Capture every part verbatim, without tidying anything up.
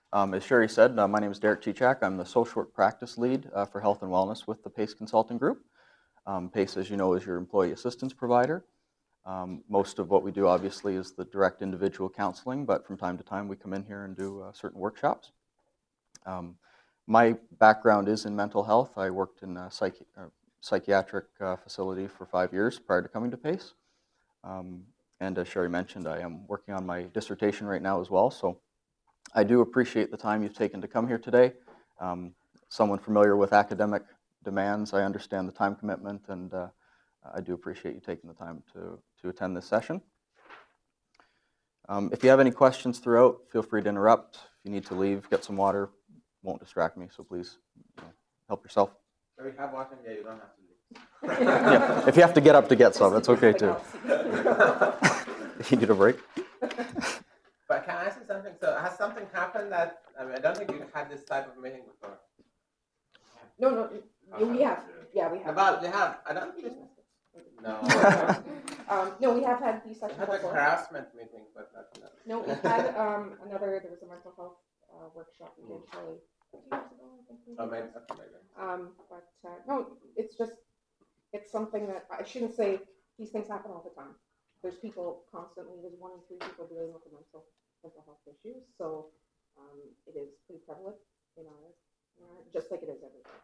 Um, as Sherry said, uh, my name is Derek Chichak. I'm the social work practice lead uh, for health and wellness with the PACE Consulting Group. Um, PACE, as you know, is your employee assistance provider. Um, most of what we do, obviously, is the direct individual counseling, but from time to time we come in here and do uh, certain workshops. Um, my background is in mental health. I worked in a psychi uh, psychiatric uh, facility for five years prior to coming to PACE. Um, and as Sherry mentioned, I am working on my dissertation right now as well. So I do appreciate the time you've taken to come here today. Um, someone familiar with academic demands, I understand the time commitment, and uh, I do appreciate you taking the time to, to attend this session. Um, if you have any questions throughout, feel free to interrupt. If you need to leave, get some water. Won't distract me, so please you know, help yourself. So we have water, yeah, you don't have to leave. Yeah, if you have to get up to get some, that's okay too. You need a break? But can I ask you something? So has something happened that, I mean, I don't think you've had this type of meeting before. No, no, okay. we have. Yeah, we have. About, you have, I don't think No. um, no, we have had these sessions before. We had a harassment meeting, but not, no. No, we had um, another, there was a mental health uh, workshop we did probably two years ago, I think. Oh, maybe, maybe. Um, but uh, no, it's just, it's something that, I shouldn't say these things happen all the time. There's people constantly, there's one in three people dealing with the mental, mental health issues, so um, it is pretty prevalent in our, in our, just like it is everywhere.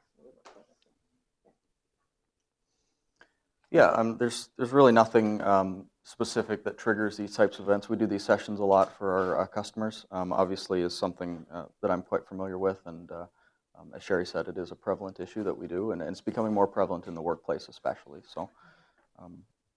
Yeah, um, there's there's really nothing um, specific that triggers these types of events. We do these sessions a lot for our uh, customers. Um, obviously, is something uh, that I'm quite familiar with, and uh, um, as Sherry said, it is a prevalent issue that we do, and, and it's becoming more prevalent in the workplace, especially. So, um,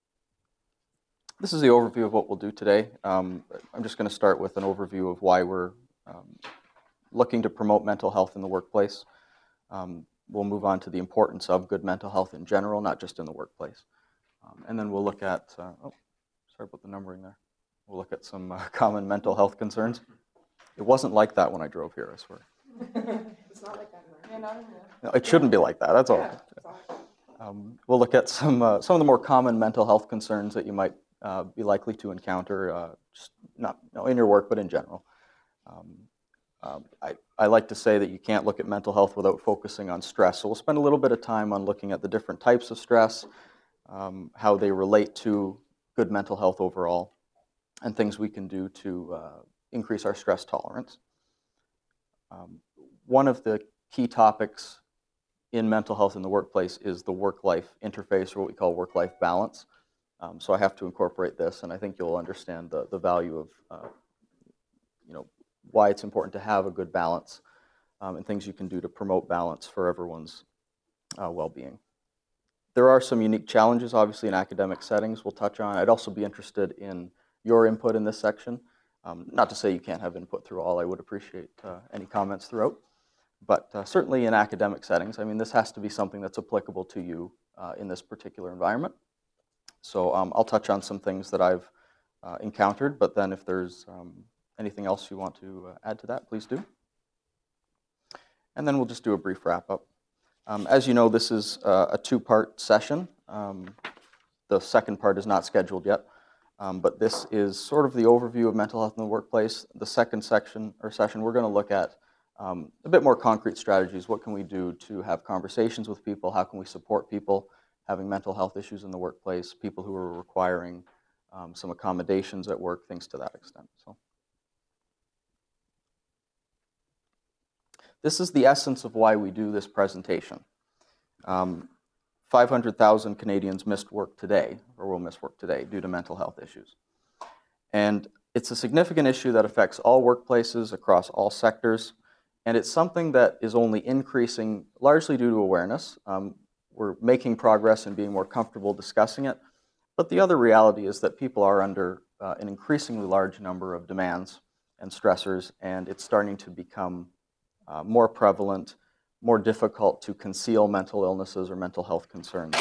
this is the overview of what we'll do today. Um, I'm just going to start with an overview of why we're um, looking to promote mental health in the workplace. Um, We'll move on to the importance of good mental health in general, not just in the workplace. Um, and then we'll look at, uh, oh, sorry about the numbering there. We'll look at some uh, common mental health concerns. It wasn't like that when I drove here, I swear. It's not like that in there. No, it shouldn't be like that, that's all. Um, we'll look at some, uh, some of the more common mental health concerns that you might uh, be likely to encounter, uh, just not you know, in your work, but in general. Um, Um, I, I like to say that you can't look at mental health without focusing on stress. So we'll spend a little bit of time on looking at the different types of stress, um, how they relate to good mental health overall, and things we can do to uh, increase our stress tolerance. Um, one of the key topics in mental health in the workplace is the work-life interface, or what we call work-life balance. Um, so I have to incorporate this, and I think you'll understand the, the value of uh, you know, why it's important to have a good balance um, and things you can do to promote balance for everyone's uh, well-being. There are some unique challenges, obviously, in academic settings we'll touch on. I'd also be interested in your input in this section. Um, not to say you can't have input through all. I would appreciate uh, any comments throughout. But uh, certainly in academic settings, I mean, this has to be something that's applicable to you uh, in this particular environment. So um, I'll touch on some things that I've uh, encountered, but then if there's um, anything else you want to uh, add to that, please do. And then we'll just do a brief wrap-up. Um, as you know, this is uh, a two-part session. Um, the second part is not scheduled yet, um, but this is sort of the overview of mental health in the workplace. The second section or session, we're going to look at um, a bit more concrete strategies. What can we do to have conversations with people? How can we support people having mental health issues in the workplace, people who are requiring um, some accommodations at work, things to that extent. So. This is the essence of why we do this presentation. Um, five hundred thousand Canadians missed work today, or will miss work today, due to mental health issues. And it's a significant issue that affects all workplaces across all sectors, and it's something that is only increasing largely due to awareness. Um, we're making progress and being more comfortable discussing it, but the other reality is that people are under uh, an increasingly large number of demands and stressors, and it's starting to become Uh, more prevalent, more difficult to conceal mental illnesses or mental health concerns.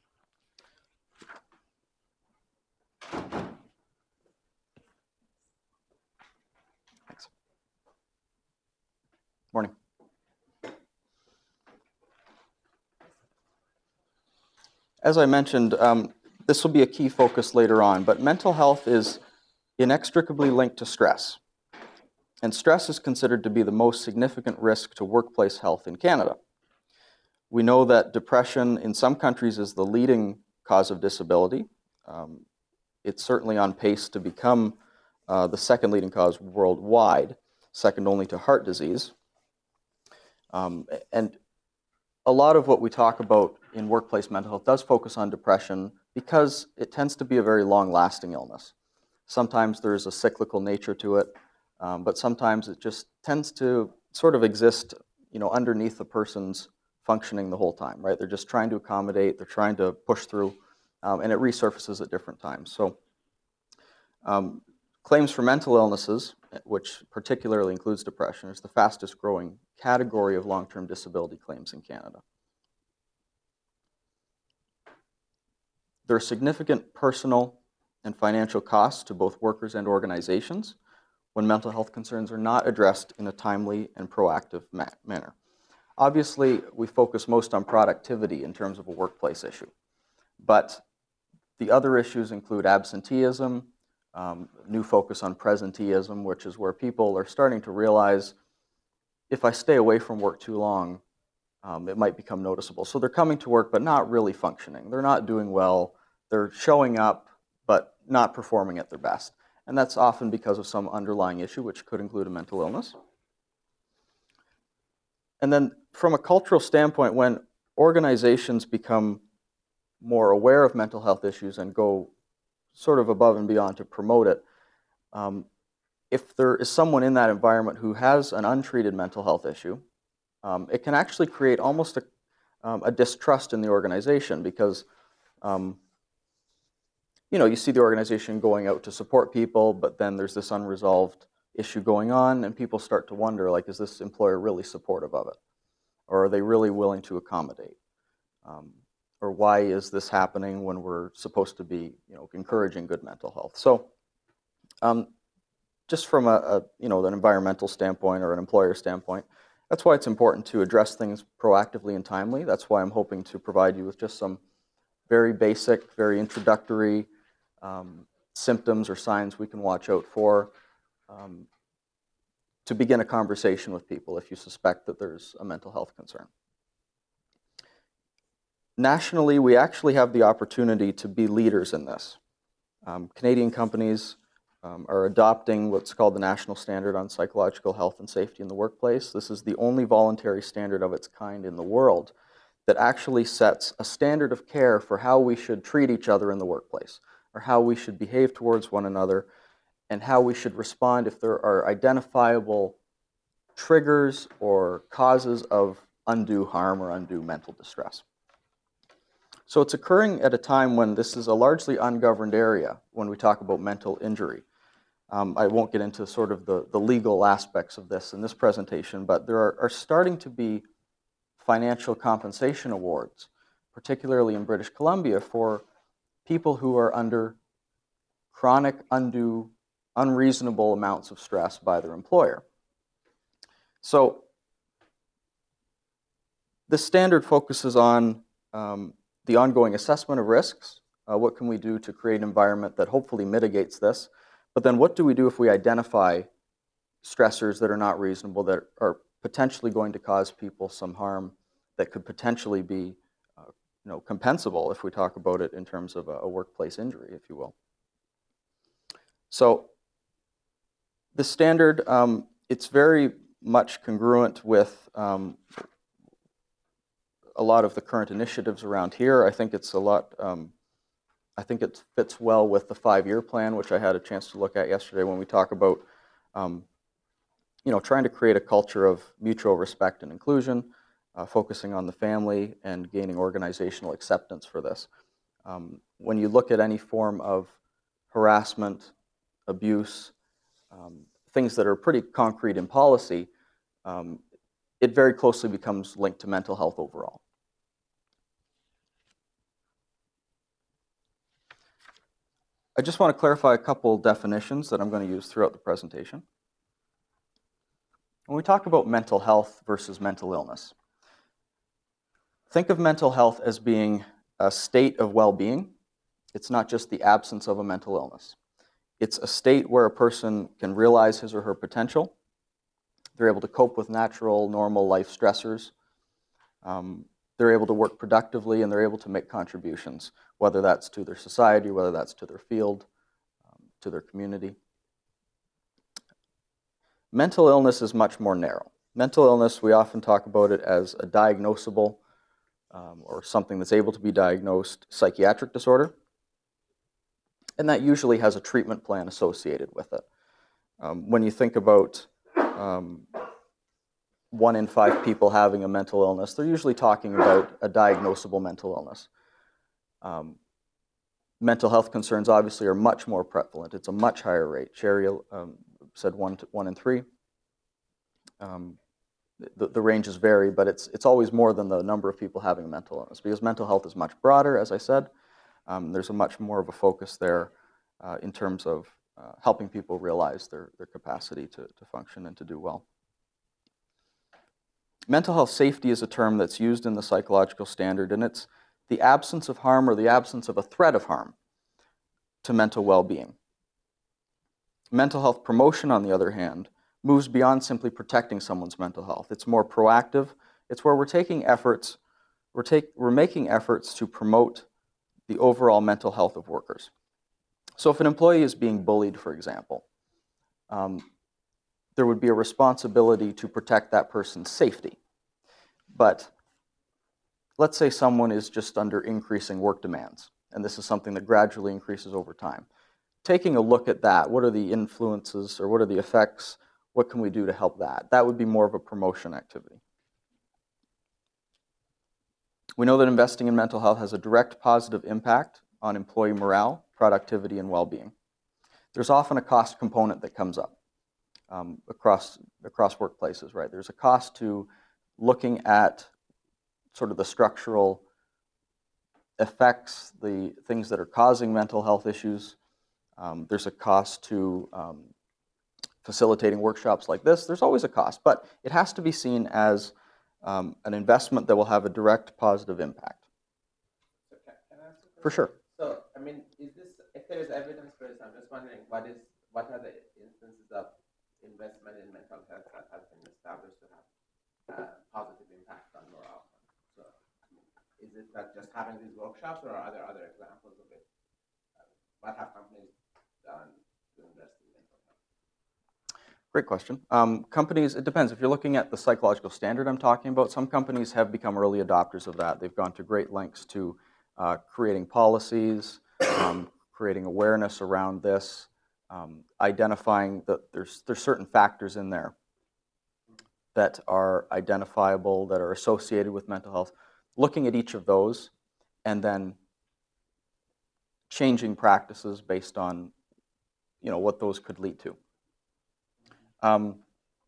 Thanks. Morning. As I mentioned, um, this will be a key focus later on, but mental health is inextricably linked to stress. And stress is considered to be the most significant risk to workplace health in Canada. We know that depression in some countries is the leading cause of disability. Um, it's certainly on pace to become uh, the second leading cause worldwide, second only to heart disease. Um, and a lot of what we talk about in workplace mental health does focus on depression because it tends to be a very long-lasting illness. Sometimes there's a cyclical nature to it, um, but sometimes it just tends to sort of exist, you know, underneath the person's functioning the whole time, right? They're just trying to accommodate, they're trying to push through, um, and it resurfaces at different times. So um, claims for mental illnesses, which particularly includes depression, is the fastest growing category of long-term disability claims in Canada. There are significant personal and financial costs to both workers and organizations when mental health concerns are not addressed in a timely and proactive ma manner. Obviously, we focus most on productivity in terms of a workplace issue, but the other issues include absenteeism, um, new focus on presenteeism, which is where people are starting to realize if I stay away from work too long, um, it might become noticeable. So they're coming to work but not really functioning. They're not doing well. They're showing up but not performing at their best. And that's often because of some underlying issue, which could include a mental illness. And then from a cultural standpoint, when organizations become more aware of mental health issues and go sort of above and beyond to promote it, um, if there is someone in that environment who has an untreated mental health issue, um, it can actually create almost a, um, a distrust in the organization because um, you know, you see the organization going out to support people, but then there's this unresolved issue going on, and people start to wonder, like, is this employer really supportive of it? Or are they really willing to accommodate? Um, or why is this happening when we're supposed to be, you know, encouraging good mental health? So um, just from a, a, you know, an environmental standpoint or an employer standpoint, that's why it's important to address things proactively and timely. That's why I'm hoping to provide you with just some very basic, very introductory um, symptoms or signs we can watch out for um, to begin a conversation with people if you suspect that there's a mental health concern. Nationally, we actually have the opportunity to be leaders in this. Um, Canadian companies um, are adopting what's called the National Standard on Psychological Health and Safety in the Workplace. This is the only voluntary standard of its kind in the world that actually sets a standard of care for how we should treat each other in the workplace, or how we should behave towards one another, and how we should respond if there are identifiable triggers or causes of undue harm or undue mental distress. So it's occurring at a time when this is a largely ungoverned area when we talk about mental injury. Um, I won't get into sort of the, the legal aspects of this in this presentation, but there are, are starting to be financial compensation awards, particularly in British Columbia, for people who are under chronic, undue, unreasonable amounts of stress by their employer. So the standard focuses on um, the ongoing assessment of risks. Uh, what can we do to create an environment that hopefully mitigates this? But then what do we do if we identify stressors that are not reasonable, that are potentially going to cause people some harm that could potentially be uh, you know, compensable if we talk about it in terms of a, a workplace injury, if you will. So the standard, um, it's very much congruent with um, a lot of the current initiatives around here. I think it's a lot, um, I think it fits well with the five-year plan, which I had a chance to look at yesterday when we talk about um, you know, trying to create a culture of mutual respect and inclusion, uh, focusing on the family and gaining organizational acceptance for this. Um, when you look at any form of harassment, abuse, um, things that are pretty concrete in policy, um, it very closely becomes linked to mental health overall. I just want to clarify a couple definitions that I'm going to use throughout the presentation. When we talk about mental health versus mental illness, think of mental health as being a state of well-being. It's not just the absence of a mental illness. It's a state where a person can realize his or her potential, They're able to cope with natural, normal life stressors. Um, they're able to work productively, and they're able to make contributions, whether that's to their society, whether that's to their field, um, to their community. Mental illness is much more narrow. Mental illness, we often talk about it as a diagnosable um, or something that's able to be diagnosed psychiatric disorder, and that usually has a treatment plan associated with it. Um, when you think about um, one in five people having a mental illness, they're usually talking about a diagnosable mental illness. Um, mental health concerns obviously are much more prevalent. It's a much higher rate. Sherry um, said one, to, one in three. Um, the, the ranges vary, but it's, it's always more than the number of people having a mental illness, because mental health is much broader, as I said. Um, there's a much more of a focus there uh, in terms of uh, helping people realize their, their capacity to, to function and to do well. Mental health safety is a term that's used in the psychological standard, and it's the absence of harm or the absence of a threat of harm to mental well-being. Mental health promotion, on the other hand, moves beyond simply protecting someone's mental health. It's more proactive. It's where we're taking efforts, we're, take, we're making efforts to promote the overall mental health of workers. So if an employee is being bullied, for example, um, there would be a responsibility to protect that person's safety. But let's say someone is just under increasing work demands, and this is something that gradually increases over time. Taking a look at that, what are the influences or what are the effects? What can we do to help that? That would be more of a promotion activity. We know that investing in mental health has a direct positive impact on employee morale, productivity, and well-being. There's often a cost component that comes up um, across, across workplaces, right? There's a cost to looking at sort of the structural effects, the things that are causing mental health issues. Um, there's a cost to um, facilitating workshops like this. There's always a cost, but it has to be seen as um, an investment that will have a direct positive impact. So can, can I ask you a For sure. So, I mean, is this, if there is evidence for this, I'm just wondering, what is, what are the instances of investment in mental health that have been established to have uh, positive impact on morale? So, is it that just having these workshops, or are there other examples of it? Uh, what have companies done to invest in mental health? Great question. Um, companies, it depends. If you're looking at the psychological standard I'm talking about, some companies have become early adopters of that. They've gone to great lengths to uh, creating policies, um, creating awareness around this, um, identifying that there's, there's certain factors in there that are identifiable, that are associated with mental health, looking at each of those and then changing practices based on, you know, what those could lead to. Um,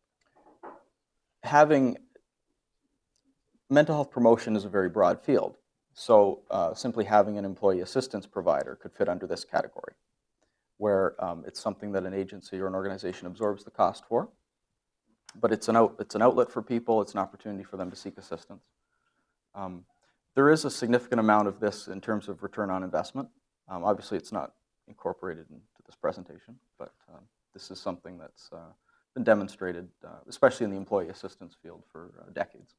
having mental health promotion is a very broad field. So uh, simply having an employee assistance provider could fit under this category, where um, it's something that an agency or an organization absorbs the cost for, but it's an, out, it's an outlet for people, it's an opportunity for them to seek assistance. Um, there is a significant amount of this in terms of return on investment. Um, obviously, it's not incorporated into this presentation, but um, this is something that's uh, been demonstrated, uh, especially in the employee assistance field, for uh, decades.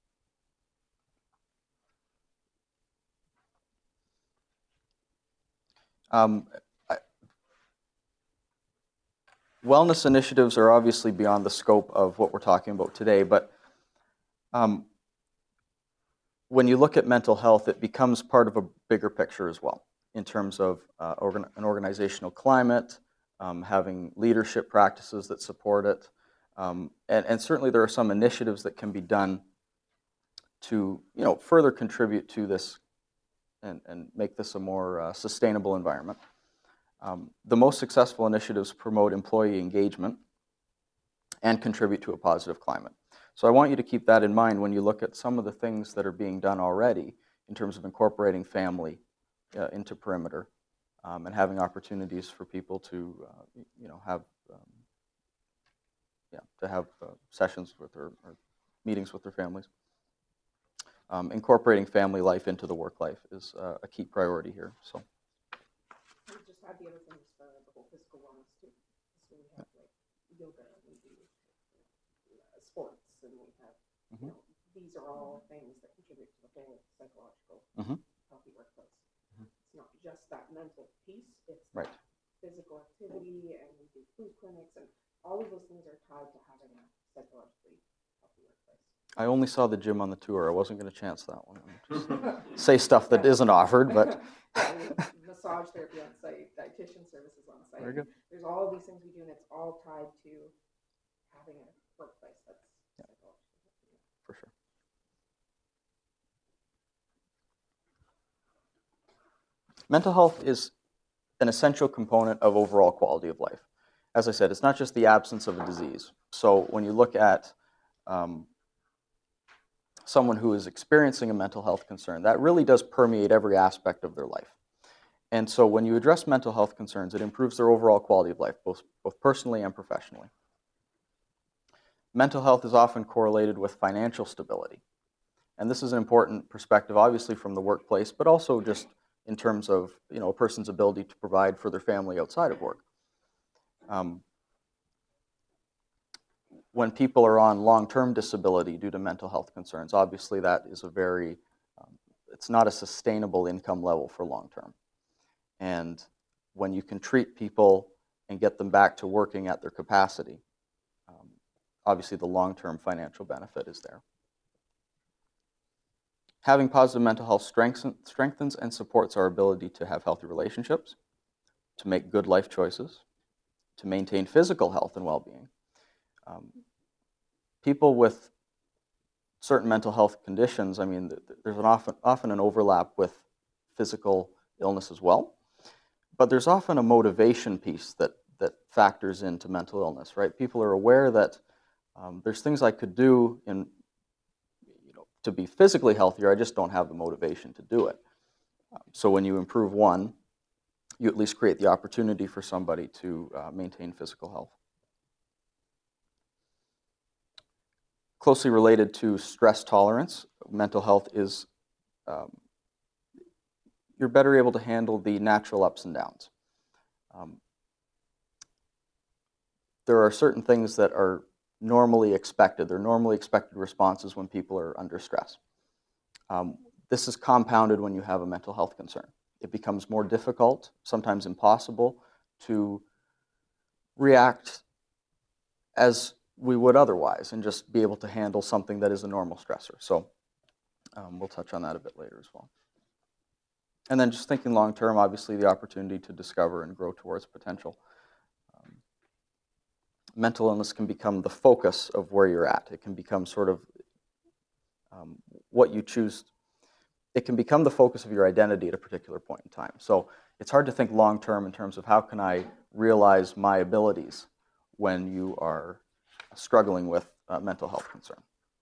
Um, I, wellness initiatives are obviously beyond the scope of what we're talking about today, but um, when you look at mental health, it becomes part of a bigger picture as well, in terms of uh, organ an organizational climate, um, having leadership practices that support it, um, and, and certainly there are some initiatives that can be done to, you know, further contribute to this and, and make this a more uh, sustainable environment. Um, the most successful initiatives promote employee engagement and contribute to a positive climate. So I want you to keep that in mind when you look at some of the things that are being done already in terms of incorporating family uh, into Perimeter um, and having opportunities for people to, uh, you know, have, um, yeah, to have uh, sessions with their, or meetings with their families. Um, incorporating family life into the work life is uh, a key priority here. So. We just had the other things for the whole physical wellness too. So we have like yoga, we do sports, and we have, Mhm. you know, these are all things that contribute to the whole psychological Mhm. healthy workplace. It's not just that mental piece, it's Right. that physical activity, and we do food clinics, and all of those things are tied to having a psychologically healthy workplace. I only saw the gym on the tour. I wasn't going to chance that one. Just say stuff that isn't offered, but yeah, we have massage therapy on site, dietitian services on site. Very good. There's all of these things we do, and it's all tied to having a workplace that's Yeah. psychologically healthy. for sure. Mental health is an essential component of overall quality of life. As I said, it's not just the absence of a disease. So when you look at um, someone who is experiencing a mental health concern, that really does permeate every aspect of their life. And so when you address mental health concerns, it improves their overall quality of life, both, both personally and professionally. Mental health is often correlated with financial stability. And this is an important perspective, obviously, from the workplace, but also just in terms of, you know, a person's ability to provide for their family outside of work. Um, when people are on long-term disability due to mental health concerns, obviously that is a very, um, it's not a sustainable income level for long-term. And when you can treat people and get them back to working at their capacity, um, obviously the long-term financial benefit is there. Having positive mental health strengthens and supports our ability to have healthy relationships, to make good life choices, to maintain physical health and well-being. Um, people with certain mental health conditions, I mean, there's an often, often an overlap with physical illness as well, but there's often a motivation piece that, that factors into mental illness, right? People are aware that um, there's things I could do in to be physically healthier, I just don't have the motivation to do it. Um, so when you improve one, you at least create the opportunity for somebody to uh, maintain physical health. Closely related to stress tolerance, mental health is, um, you're better able to handle the natural ups and downs. Um, there are certain things that are normally expected. They're normally expected responses when people are under stress. Um, this is compounded when you have a mental health concern. It becomes more difficult, sometimes impossible, to react as we would otherwise and just be able to handle something that is a normal stressor. So um, we'll touch on that a bit later as well. And then just thinking long term, obviously the opportunity to discover and grow towards potential. Um, mental illness can become the focus of where you're at. It can become sort of um, what you choose. It can become the focus of your identity at a particular point in time. So it's hard to think long term in terms of how can I realize my abilities when you are struggling with uh, mental health concern.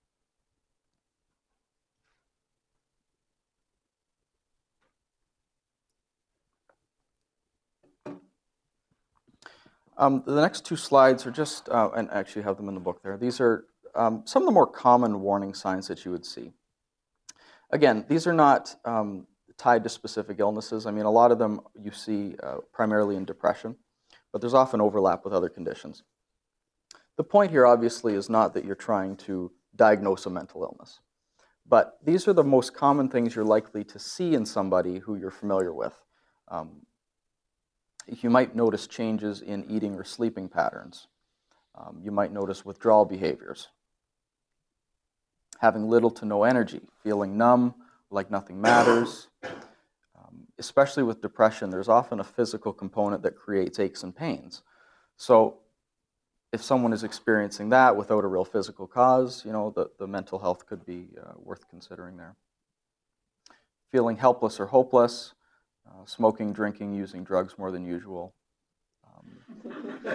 Um, the next two slides are just, uh, and I actually have them in the book there. These are um, some of the more common warning signs that you would see. Again, these are not um, tied to specific illnesses. I mean, a lot of them you see uh, primarily in depression, but there's often overlap with other conditions. The point here, obviously, is not that you're trying to diagnose a mental illness, but these are the most common things you're likely to see in somebody who you're familiar with. Um, you might notice changes in eating or sleeping patterns. Um, you might notice withdrawal behaviors, having little to no energy, feeling numb, like nothing matters. Um, especially with depression, there's often a physical component that creates aches and pains. So if someone is experiencing that without a real physical cause, you know, the, the mental health could be uh, worth considering there. Feeling helpless or hopeless, uh, smoking, drinking, using drugs more than usual. Um,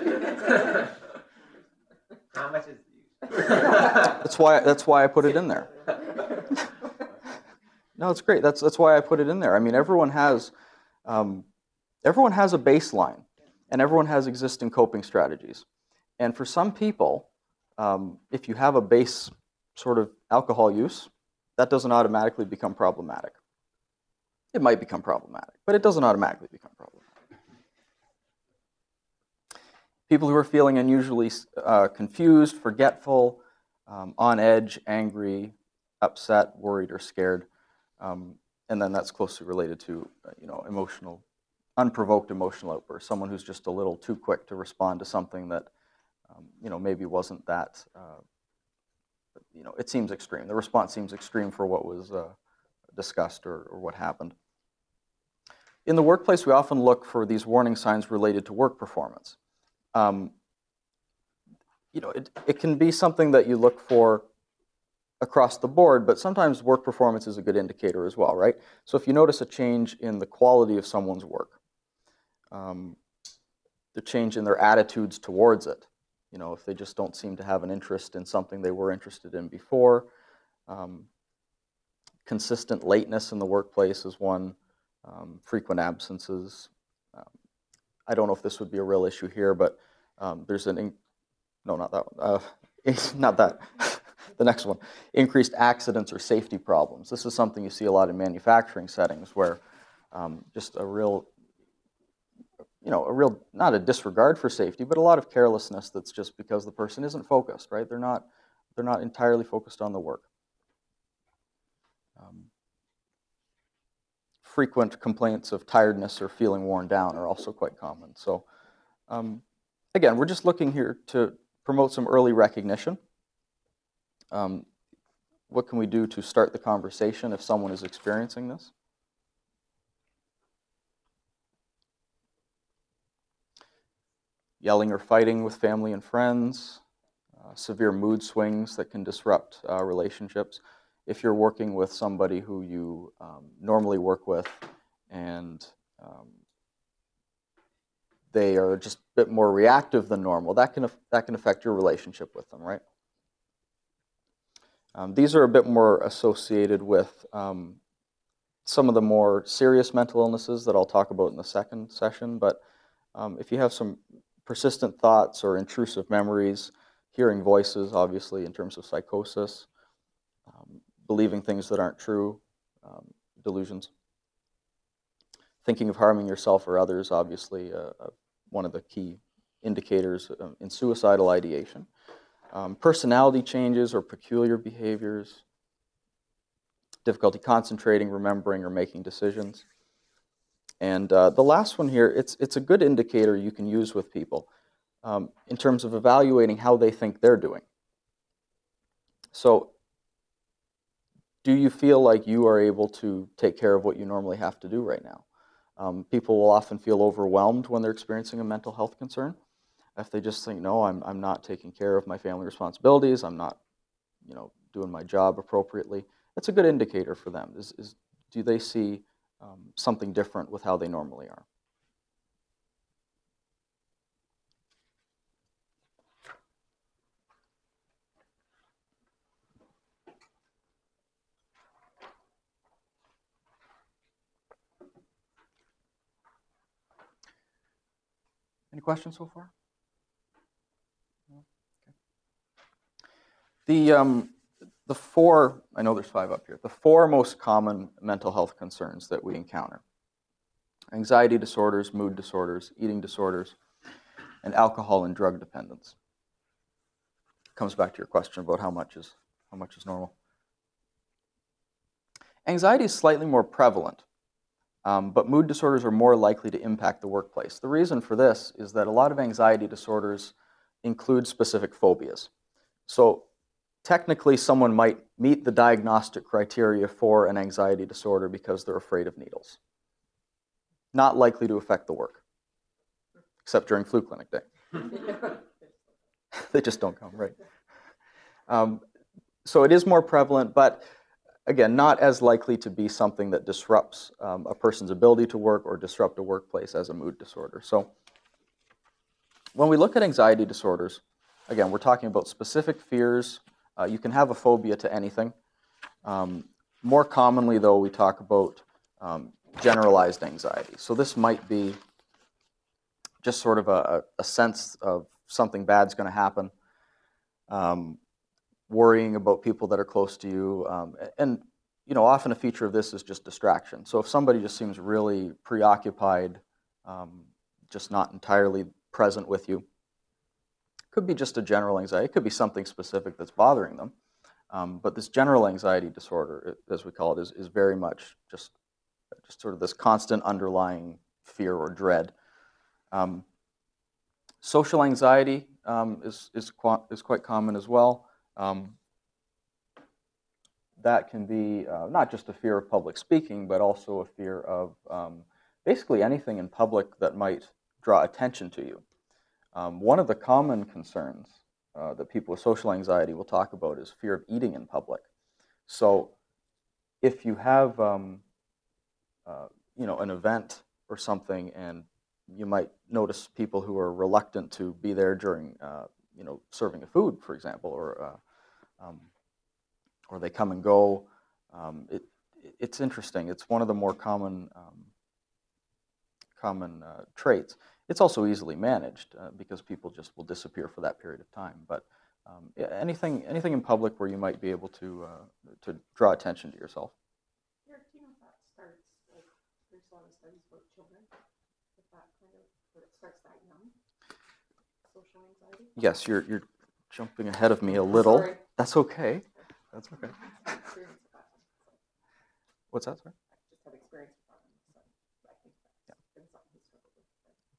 How much is that's why that's why I put it in there. No, it's great. That's that's why I put it in there. I mean, everyone has um, everyone has a baseline, and everyone has existing coping strategies. And for some people, um, if you have a base sort of alcohol use, that doesn't automatically become problematic. It might become problematic, but it doesn't automatically become problematic. People who are feeling unusually uh, confused, forgetful, um, on edge, angry, upset, worried, or scared. Um, and then that's closely related to, uh, you know, emotional, unprovoked emotional outbursts. Someone who's just a little too quick to respond to something that, um, you know, maybe wasn't that, uh, you know, it seems extreme. The response seems extreme for what was uh, discussed or, or what happened. In the workplace, we often look for these warning signs related to work performance. Um, you know, it, it can be something that you look for across the board, but sometimes work performance is a good indicator as well, right? So if you notice a change in the quality of someone's work, um, the change in their attitudes towards it, you know, if they just don't seem to have an interest in something they were interested in before, um, consistent lateness in the workplace is one, um, frequent absences. Um, I don't know if this would be a real issue here, but um, there's an, in no, not that one, uh, not that. The next one, increased accidents or safety problems. This is something you see a lot in manufacturing settings where um, just a real, you know, a real, not a disregard for safety, but a lot of carelessness that's just because the person isn't focused, right? They're not, they're not entirely focused on the work. Um, frequent complaints of tiredness or feeling worn down are also quite common. So um, again, we're just looking here to promote some early recognition. Um, what can we do to start the conversation if someone is experiencing this? Yelling or fighting with family and friends, uh, severe mood swings that can disrupt uh, relationships. If you're working with somebody who you um, normally work with and um, they are just a bit more reactive than normal, that can, that can affect your relationship with them, right? Um, these are a bit more associated with um, some of the more serious mental illnesses that I'll talk about in the second session, but um, if you have some persistent thoughts or intrusive memories, hearing voices, obviously, in terms of psychosis, um, believing things that aren't true, um, delusions, thinking of harming yourself or others, obviously, uh, uh, one of the key indicators uh, in suicidal ideation. Um, personality changes or peculiar behaviors, difficulty concentrating, remembering, or making decisions. And uh, the last one here, it's, it's a good indicator you can use with people um, in terms of evaluating how they think they're doing. So, do you feel like you are able to take care of what you normally have to do right now? Um, people will often feel overwhelmed when they're experiencing a mental health concern. If they just think, no, I'm, I'm not taking care of my family responsibilities, I'm not, you know, doing my job appropriately, that's a good indicator for them. Is, is, do they see um, something different with how they normally are? Any questions so far? No? Okay. The, um, the four, I know there's five up here, the four most common mental health concerns that we encounter: anxiety disorders, mood disorders, eating disorders, and alcohol and drug dependence. Comes back to your question about how much is, how much is normal. Anxiety is slightly more prevalent, um, but mood disorders are more likely to impact the workplace. The reason for this is that a lot of anxiety disorders include specific phobias. So technically, someone might meet the diagnostic criteria for an anxiety disorder because they're afraid of needles. Not likely to affect the work, except during flu clinic day. They just don't come, right? Um, so it is more prevalent, but again, not as likely to be something that disrupts um, a person's ability to work or disrupt a workplace as a mood disorder. So when we look at anxiety disorders, again, we're talking about specific fears. Uh, you can have a phobia to anything. Um, more commonly, though, we talk about um, generalized anxiety. So this might be just sort of a, a sense of something bad's going to happen, um, worrying about people that are close to you, um, and you know, often a feature of this is just distraction. So if somebody just seems really preoccupied, um, just not entirely present with you, Could be just a general anxiety. It could be something specific that's bothering them. Um, but this general anxiety disorder, as we call it, is, is very much just, just sort of this constant underlying fear or dread. Um, social anxiety um, is, is, qu- is quite common as well. Um, that can be uh, not just a fear of public speaking, but also a fear of um, basically anything in public that might draw attention to you. Um, one of the common concerns uh, that people with social anxiety will talk about is fear of eating in public. So if you have um, uh, you know, an event or something, and you might notice people who are reluctant to be there during uh, you know, serving of food, for example, or uh, um, or they come and go. Um, it, it's interesting. It's one of the more common um, common uh, traits. It's also easily managed uh, because people just will disappear for that period of time. But um, yeah, anything anything in public where you might be able to uh, to draw attention to yourself. Your team of that starts, like, there's a lot of studies about children with that kind of, where it starts that young, social anxiety. Yes, you're you're jumping ahead of me a little. Sorry. That's okay. That's okay. I have experience with that one, so What's that, sorry? I just have experience with that one, so I think that's been something he's struggled with.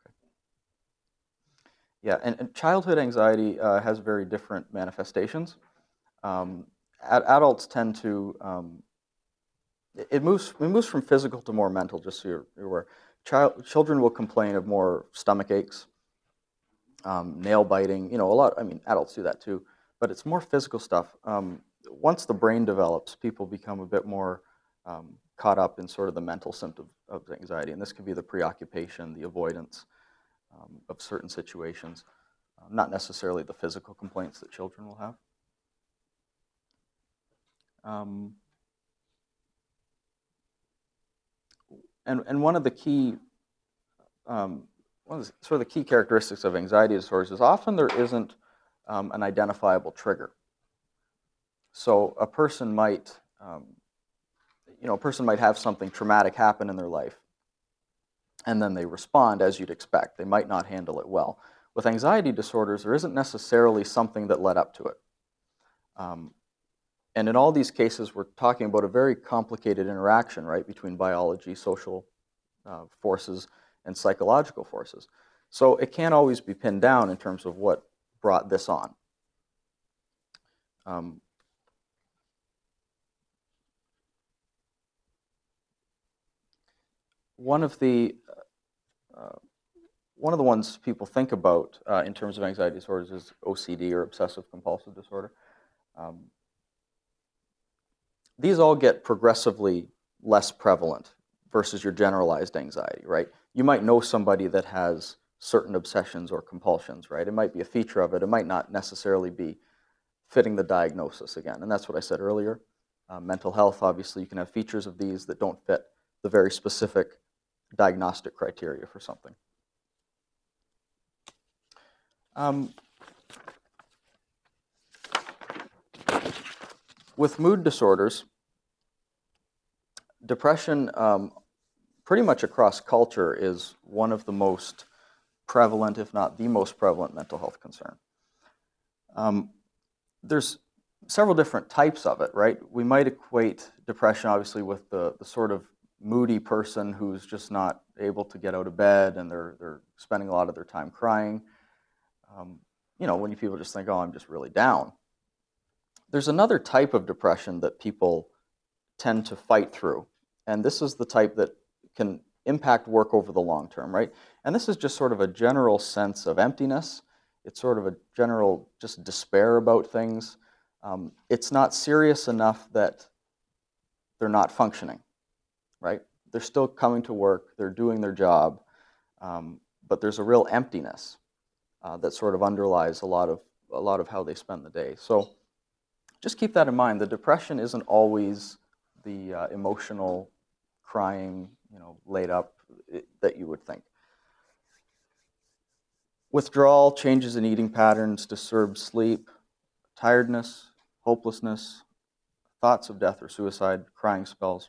Yeah, and, and childhood anxiety uh, has very different manifestations. Um, ad- adults tend to, um, it, it moves it moves from physical to more mental, just so you're, you're aware. Child, children will complain of more stomach aches, um, nail biting, you know, a lot, I mean, adults do that too, but it's more physical stuff. Um, once the brain develops, people become a bit more um, caught up in sort of the mental symptom of anxiety, and this could be the preoccupation, the avoidance um, of certain situations, uh, not necessarily the physical complaints that children will have. Um, and, and one of the key, um, one of the, sort of the key characteristics of anxiety disorders is often there isn't um, an identifiable trigger. So a person might, um, you know, a person might have something traumatic happen in their life, and then they respond as you'd expect. They might not handle it well. With anxiety disorders, there isn't necessarily something that led up to it. Um, and in all these cases, we're talking about a very complicated interaction, right, between biology, social uh, forces, and psychological forces. So it can't always be pinned down in terms of what brought this on. Um, one of the uh, one of the ones people think about uh, in terms of anxiety disorders is O C D, or obsessive compulsive disorder. Um, these all get progressively less prevalent versus your generalized anxiety, right? You might know somebody that has certain obsessions or compulsions, right? It might be a feature of it. It might not necessarily be fitting the diagnosis again. And that's what I said earlier. Uh, mental health, obviously, you can have features of these that don't fit the very specific diagnostic criteria for something. Um, with mood disorders, depression, um, pretty much across culture, is one of the most prevalent, if not the most prevalent, mental health concern. Um, there's several different types of it, right? We might equate depression, obviously, with the, the sort of moody person who's just not able to get out of bed, and they're, they're spending a lot of their time crying. Um, you know, when people just think, oh, I'm just really down. There's another type of depression that people tend to fight through, and this is the type that can impact work over the long term, right? And this is just sort of a general sense of emptiness. It's sort of a general just despair about things. Um, it's not serious enough that they're not functioning, right? They're still coming to work, they're doing their job, um, but there's a real emptiness uh, that sort of underlies a lot of a lot of how they spend the day. So just keep that in mind. The depression isn't always the uh, emotional, crying, you know, laid up it, that you would think. Withdrawal, changes in eating patterns, disturbed sleep, tiredness, hopelessness, thoughts of death or suicide, crying spells.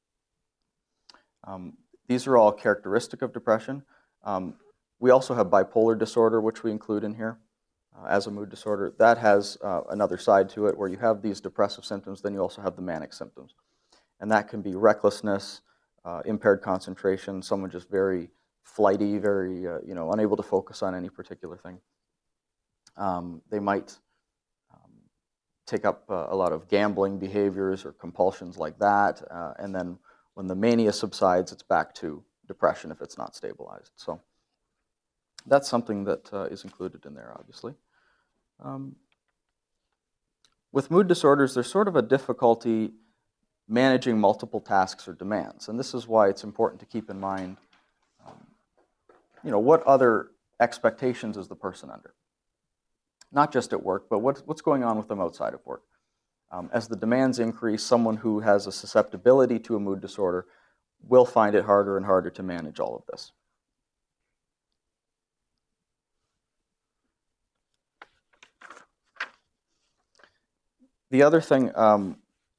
Um, these are all characteristic of depression. Um, we also have bipolar disorder, which we include in here. uh, as a mood disorder. That has uh, another side to it where you have these depressive symptoms, then you also have the manic symptoms. And that can be recklessness, uh, impaired concentration, someone just very flighty, very, uh, you know, unable to focus on any particular thing. Um, they might um, take up uh, a lot of gambling behaviors or compulsions like that, uh, and then when the mania subsides, it's back to depression if it's not stabilized. So that's something that uh, is included in there, obviously. Um, with mood disorders, there's sort of a difficulty managing multiple tasks or demands, and this is why it's important to keep in mind, um, you know, what other expectations is the person under? Not just at work, but what's, what's going on with them outside of work. Um, as the demands increase, someone who has a susceptibility to a mood disorder will find it harder and harder to manage all of this. The other thing, um,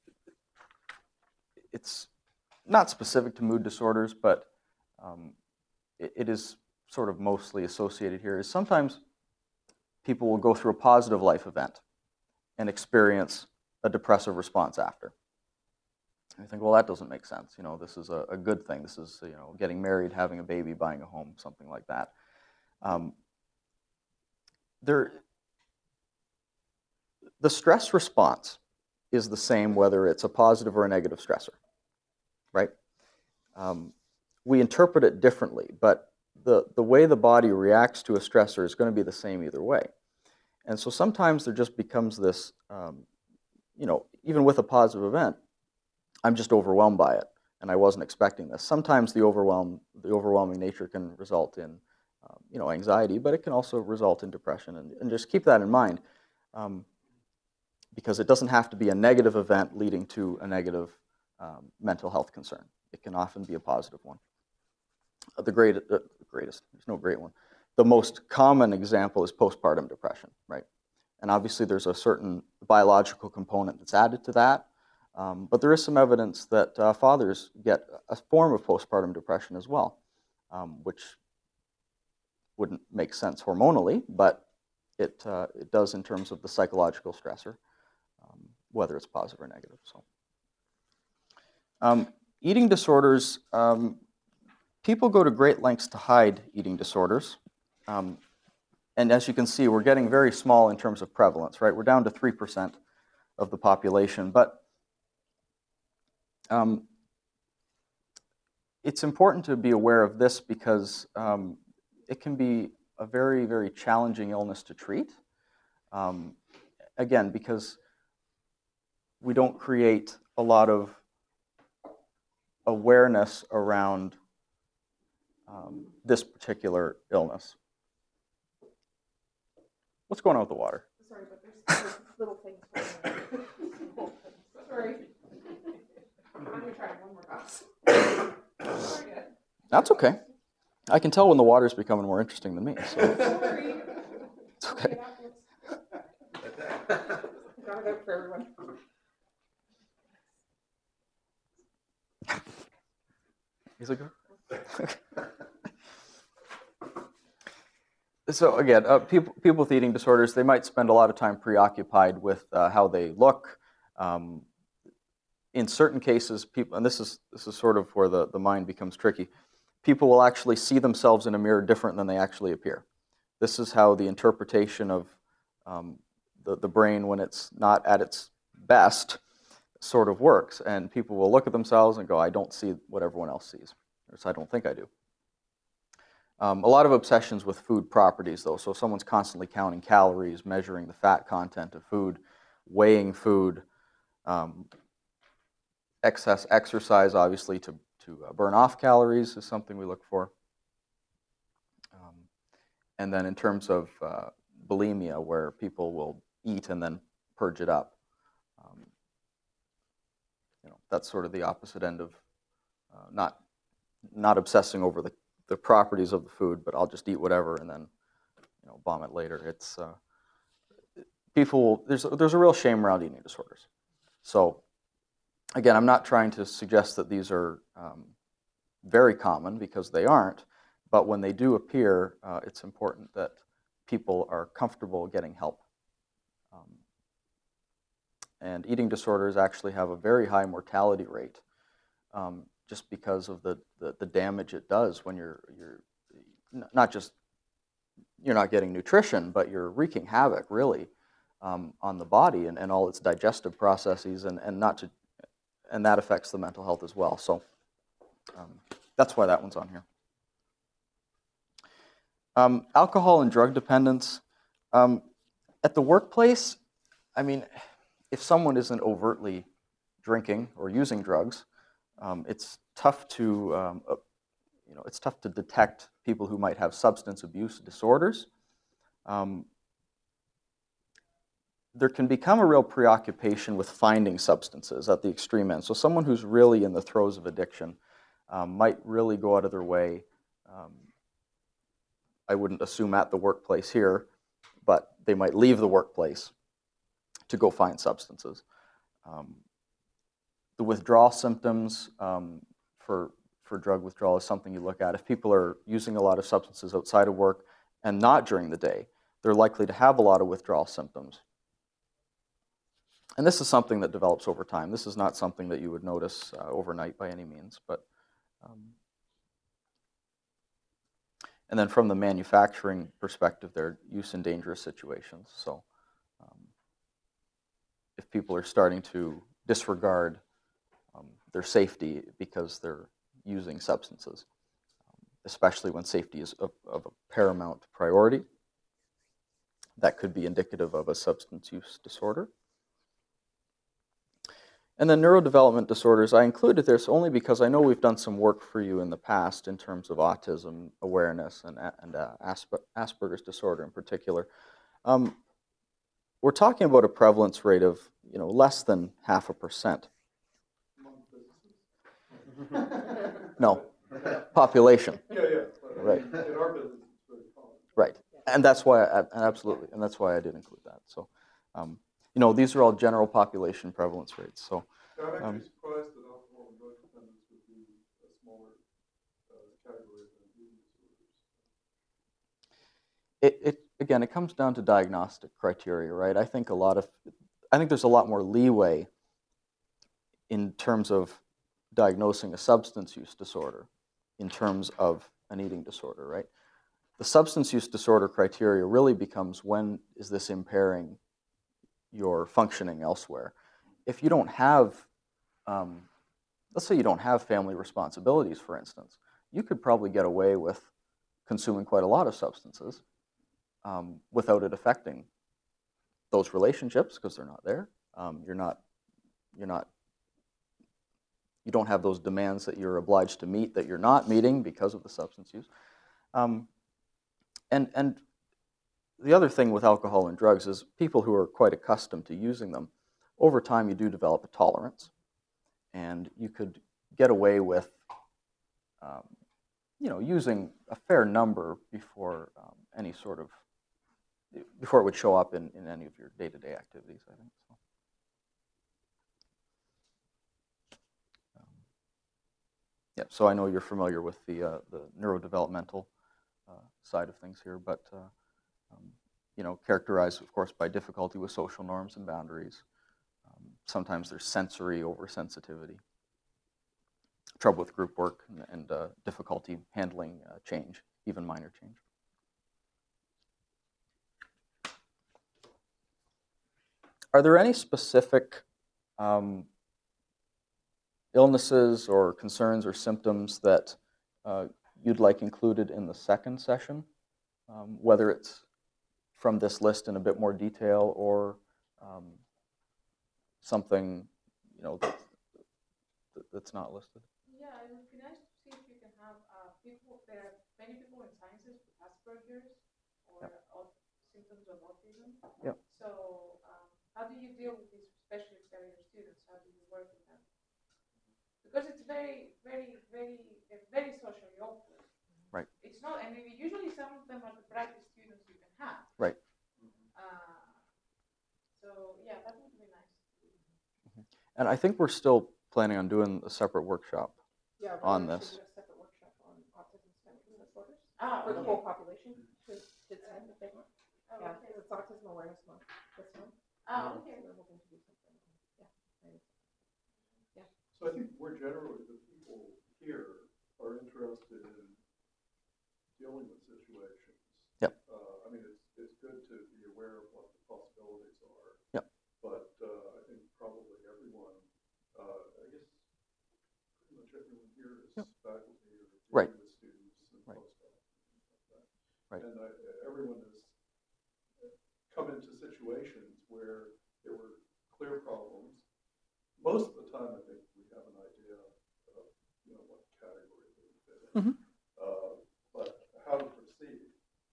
it's not specific to mood disorders, but um, it, it is sort of mostly associated here, is sometimes people will go through a positive life event and experience a depressive response after. And you think, well, that doesn't make sense. You know, this is a, a good thing. This is, you know, getting married, having a baby, buying a home, something like that. Um, there, the stress response is the same whether it's a positive or a negative stressor, right? Um, we interpret it differently, but the, the way the body reacts to a stressor is going to be the same either way. And so sometimes there just becomes this, um, you know, even with a positive event, I'm just overwhelmed by it, and I wasn't expecting this. Sometimes the overwhelm, the overwhelming nature can result in, um, you know, anxiety, but it can also result in depression. And, and just keep that in mind, um, because it doesn't have to be a negative event leading to a negative um, mental health concern. It can often be a positive one. Uh, the, great, uh, the greatest, there's no great one. The most common example is postpartum depression, right? And obviously there's a certain biological component that's added to that, um, but there is some evidence that uh, fathers get a form of postpartum depression as well, um, which wouldn't make sense hormonally, but it, uh, it does in terms of the psychological stressor, um, whether it's positive or negative. So, um, eating disorders, um, people go to great lengths to hide eating disorders. Um, and as you can see, we're getting very small in terms of prevalence, right? We're down to three percent of the population. But um, it's important to be aware of this because um, it can be a very, very challenging illness to treat. Um, again, because we don't create a lot of awareness around um, this particular illness. What's going on with the water? Sorry, but there's little things. Sorry. I'm going to try one more glass. Sorry. That's okay. I can tell when the water's becoming more interesting than me. So. Sorry. It's okay. Got it out for everyone. Is it good? So again, uh, people, people with eating disorders, they might spend a lot of time preoccupied with uh, how they look. Um, in certain cases, people, and this is, this is sort of where the, the mind becomes tricky, people will actually see themselves in a mirror different than they actually appear. This is how the interpretation of um, the, the brain when it's not at its best sort of works. And people will look at themselves and go, I don't see what everyone else sees, or so I don't think I do. Um, a lot of obsessions with food properties, though. So someone's constantly counting calories, measuring the fat content of food, weighing food, um, excess exercise, obviously, to, to uh, burn off calories is something we look for. Um, and then in terms of uh, bulimia, where people will eat and then purge it up, um, you know, that's sort of the opposite end of uh, not, not obsessing over the the properties of the food, but I'll just eat whatever and then, you know, vomit later. It's uh, people. There's there's a real shame around eating disorders. So, again, I'm not trying to suggest that these are um, very common because they aren't. But when they do appear, uh, it's important that people are comfortable getting help. Um, and eating disorders actually have a very high mortality rate, um, just because of the, the, the damage it does when you're, you're not just, you're not getting nutrition, but you're wreaking havoc, really, um, on the body and, and all its digestive processes, and, and not to, and that affects the mental health as well. So um, that's why that one's on here. Um, alcohol and drug dependence. Um, at the workplace, I mean, if someone isn't overtly drinking or using drugs, um, it's tough to, um, uh, you know, it's tough to detect people who might have substance abuse disorders. Um, there can become a real preoccupation with finding substances at the extreme end. So someone who's really in the throes of addiction um, might really go out of their way. Um, I wouldn't assume at the workplace here, but they might leave the workplace to go find substances. Um, the withdrawal symptoms um, for, for drug withdrawal is something you look at. If people are using a lot of substances outside of work and not during the day, they're likely to have a lot of withdrawal symptoms. And this is something that develops over time. This is not something that you would notice uh, overnight by any means. But, um, and then from the manufacturing perspective, they're use in dangerous situations. So um, if people are starting to disregard um, their safety because they're using substances, um, especially when safety is of, of a paramount priority, that could be indicative of a substance use disorder. And then neurodevelopment disorders, I included this only because I know we've done some work for you in the past in terms of autism awareness and, and uh, Asperger's disorder in particular. Um, we're talking about a prevalence rate of, you know, less than half a percent. No, population. Yeah, yeah. Right. In our business, it's very common. Right, and that's why, I, absolutely, and that's why I did include that. So, um, you know, these are all general population prevalence rates. So, yeah, I'm actually um, surprised that alcohol and drug dependence would be a smaller uh, category than eating disorders. it, it again, it comes down to diagnostic criteria, right? I think a lot of, I think there's a lot more leeway in terms of diagnosing a substance use disorder in terms of an eating disorder, right? The substance use disorder criteria really becomes when is this impairing your functioning elsewhere. If you don't have, um, let's say you don't have family responsibilities, for instance, you could probably get away with consuming quite a lot of substances um, without it affecting those relationships because they're not there. Um, you're not, you're not, you don't have those demands that you're obliged to meet that you're not meeting because of the substance use. Um, and, and the other thing with alcohol and drugs is people who are quite accustomed to using them, over time you do develop a tolerance. And you could get away with, um, you know, using a fair number before um, any sort of, before it would show up in, in any of your day-to-day activities, I think. So. Um, yeah, so I know you're familiar with the, uh, the neurodevelopmental uh, side of things here, but uh, Um, you know, characterized, of course, by difficulty with social norms and boundaries. Um, sometimes there's sensory oversensitivity, trouble with group work, and, and uh, difficulty handling uh, change, even minor change. Are there any specific um, illnesses or concerns or symptoms that uh, you'd like included in the second session, um, whether it's from this list in a bit more detail, or um, something, you know, that, that, that's not listed? Yeah, it would be nice to see if you can have uh, people, there are many people in sciences with Asperger's or Yep. symptoms of autism. Yep. So um, how do you deal with these specialists that are your students? How do you work with them? Because it's very, very, very, they're very socially awkward. Right. It's not, and maybe usually some of them are the brightest students you can have. Right. Uh, so yeah, that would be nice. Mm-hmm. And I think we're still planning on doing a separate workshop Yeah, on we're this. actually doing a separate workshop on autism spectrum disorders Ah, for the okay. whole population. Should, should send the thing. Yeah, okay. it's Autism Awareness Month this month. Oh, So okay. we're hoping to do something. Yeah. Right. So I think more generally, the people here are interested in dealing with situations. Yep. Uh, I mean, it's, it's good to be aware of what the possibilities are. Yep. But uh, I think probably everyone, uh, I guess pretty much everyone here is Yep. faculty or dealing Right. with students and Right. postdocs and things like that. Right. And I, everyone has come into situations where there were clear problems. Most of the time, I think we have an idea of, you know, what category they would fit in. Mhm. Uh, but how to proceed,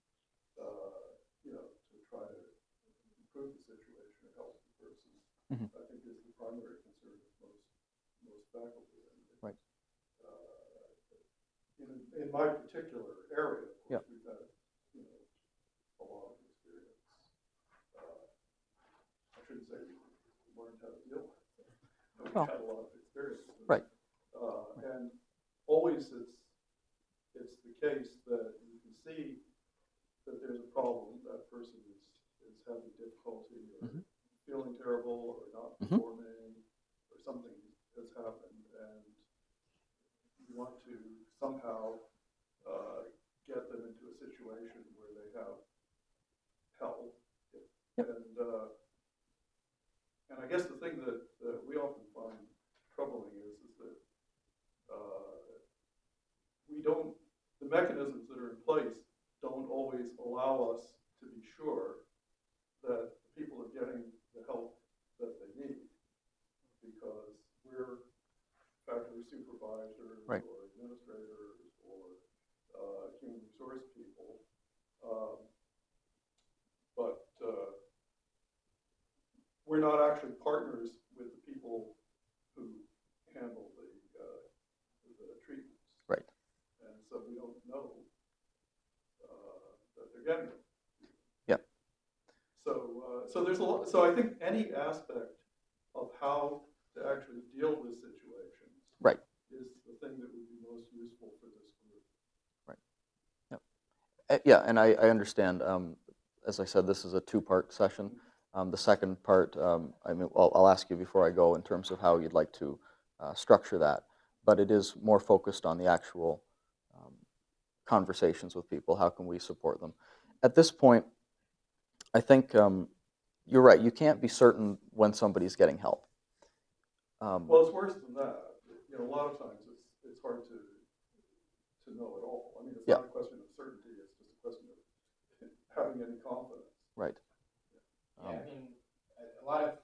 uh, you know, to try to improve the situation or help the person, Mhm. I think is the primary concern of most most faculty. And it's, Right. Uh, in, in my particular area, of course, Yep. we've had, you know, a lot of experience. Uh, I shouldn't say we learned how to deal with it, but we've Well, had a lot of experience. with it. right. Uh, and always it's it's the case that you can see that there's a problem, that person is, is having difficulty or Mhm. feeling terrible or not Mhm. performing or something has happened, and you want to somehow uh, get them into a situation where they have help. Yep. And uh, and I guess the thing that, that we often find troubling is, is that uh, we don't, the mechanisms that are in place don't always allow us to be sure that people are getting the help that they need, because we're faculty supervisors Right. or administrators or uh, human resource people, um, but uh, we're not actually partners with the people who handle the, uh, the treatments. Right. And so we don't know uh, that they're getting it. Yep. So, uh, so there's a lot. So I think any aspect of how to actually deal with situations, Right. is the thing that would be most useful for this group. Uh, Yeah, and I, I understand. Um, as I said, this is a two-part session. Um, the second part, um, I mean, I'll, I'll ask you before I go in terms of how you'd like to uh, structure that. But it is more focused on the actual um, conversations with people. How can we support them? At this point, I think um, you're right. You can't be certain when somebody's getting help. Um, Well, it's worse than that. You know, a lot of times it's it's hard to to know at all. I mean, it's Yeah. not a question of certainty. It's just a question of having any confidence. right. Yeah, Um, I mean, a, a lot of,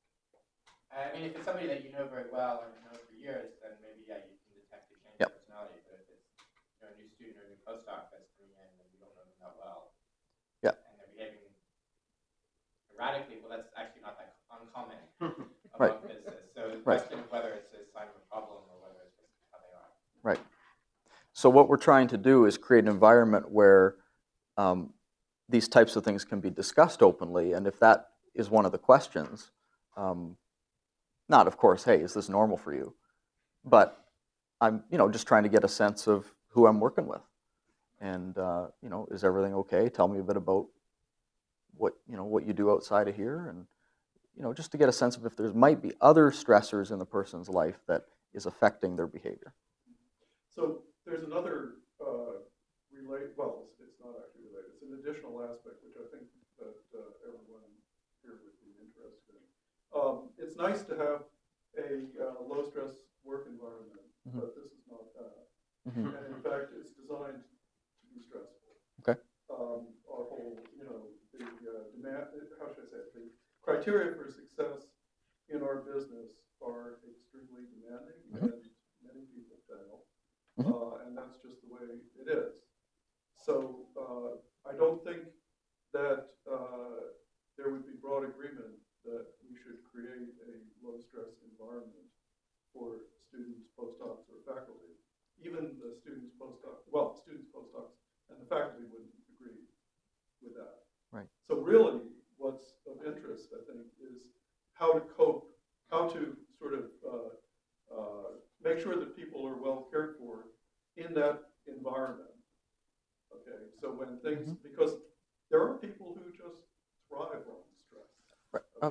I mean, if it's somebody that you know very well or you know for years, then maybe, yeah, you can detect a change Yep. in personality. But if it's, you know, a new student or a new postdoc that's coming in and you don't know them that well, Yeah. and they're behaving erratically, well, that's actually not that uncommon Right. among physicists. So the Right. question of whether it's a sign of a problem or whether it's just how they are. Right. So what we're trying to do is create an environment where um, these types of things can be discussed openly, and if that is one of the questions, um, not of course, hey, is this normal for you? But I'm, you know, just trying to get a sense of who I'm working with, and uh, you know, is everything okay? Tell me a bit about what you know what you do outside of here, and you know, just to get a sense of if there might be other stressors in the person's life that is affecting their behavior. So there's another uh, relate. Well, it's, it's not actually related. It's an additional aspect which I think that uh, everyone here would be interested in. Um, it's nice to have a uh, low stress work environment, Mhm. but this is not that. Mm-hmm. And in fact, it's designed to be stressful. Okay. Um, our whole, you know, the uh, demand. How should I say it? The criteria for success in our business are extremely demanding, Mhm. and many people fail. Mhm. Uh, and that's just the way it is. So uh, I don't think that uh, there would be broad agreement that we should create a low-stress environment for students, postdocs, or faculty. Even the students, postdocs, well, students, postdocs, and the faculty wouldn't agree with that. Right. So really, what's of interest, I think, is how to cope, how to sort of uh, uh, make sure that people are well cared for in that environment. Okay, so when things, Mhm. because there are people who just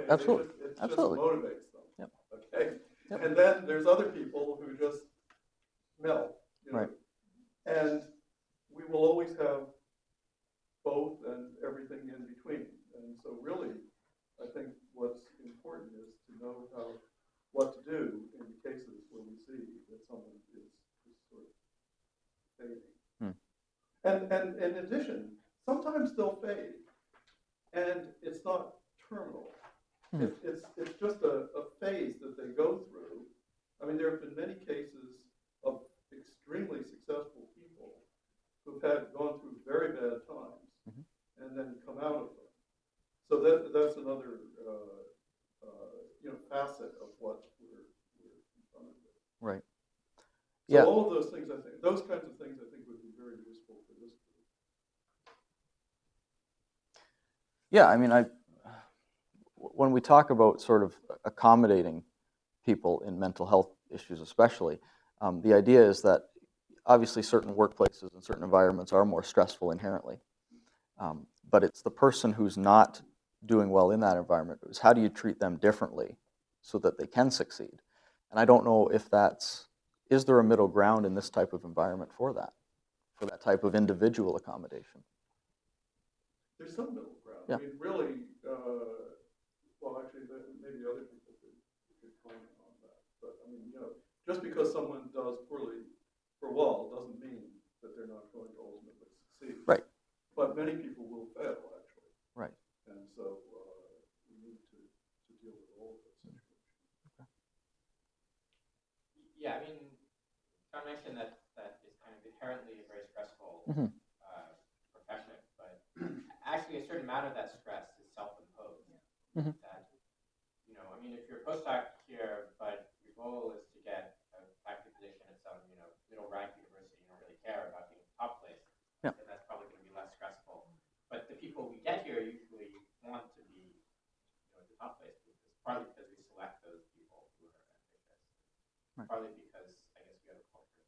it Absolutely. just- It just Absolutely. motivates them. Yep. Okay? Yep. And then there's other people who just melt, you know? Right. And we will always have both and everything in between. And so really, I think what's important is to know how, what to do in cases where we see that someone is, is sort of fading. Hmm. And, and in addition, sometimes they'll fade, and it's not terminal. Hmm. It's, it's, it's just a, a phase that they go through. I mean, there have been many cases of extremely successful people who've had gone through very bad times Mhm. and then come out of them. So that, that's another, uh, uh, you know, facet of what we're, we're confronted with. Right. So Yeah. all of those things, I think, those kinds of things, I think, would be very useful for this group. Yeah, I mean, I, when we talk about sort of accommodating people in mental health issues especially, um, the idea is that obviously certain workplaces and certain environments are more stressful inherently. Um, but it's the person who's not doing well in that environment, is how do you treat them differently so that they can succeed? And I don't know if that's, is there a middle ground in this type of environment for that, for that type of individual accommodation? There's some middle ground. Yeah. I mean, really, uh, well, actually, the- maybe other people could, could comment on that. But I mean, you know, just because someone does poorly for a while doesn't mean that they're not going to ultimately succeed. Right. But many people will fail, actually. Right. And so uh, we need to, to deal with all of those situations. Yeah, I mean, John mentioned that that is kind of inherently a very stressful Mhm. uh, profession, but actually a certain amount of that stress is self-imposed. Mhm. That, you know, I mean, if you're a postdoc here, but your goal is to get a faculty position at some, you know, middle-ranked university, you don't really care about being top place, Yeah. then that's probably going to be less stressful. But the people we get here usually want to be, you know, at the top place, because, partly because we select those people who are ambitious, Right. partly because I guess we have a culture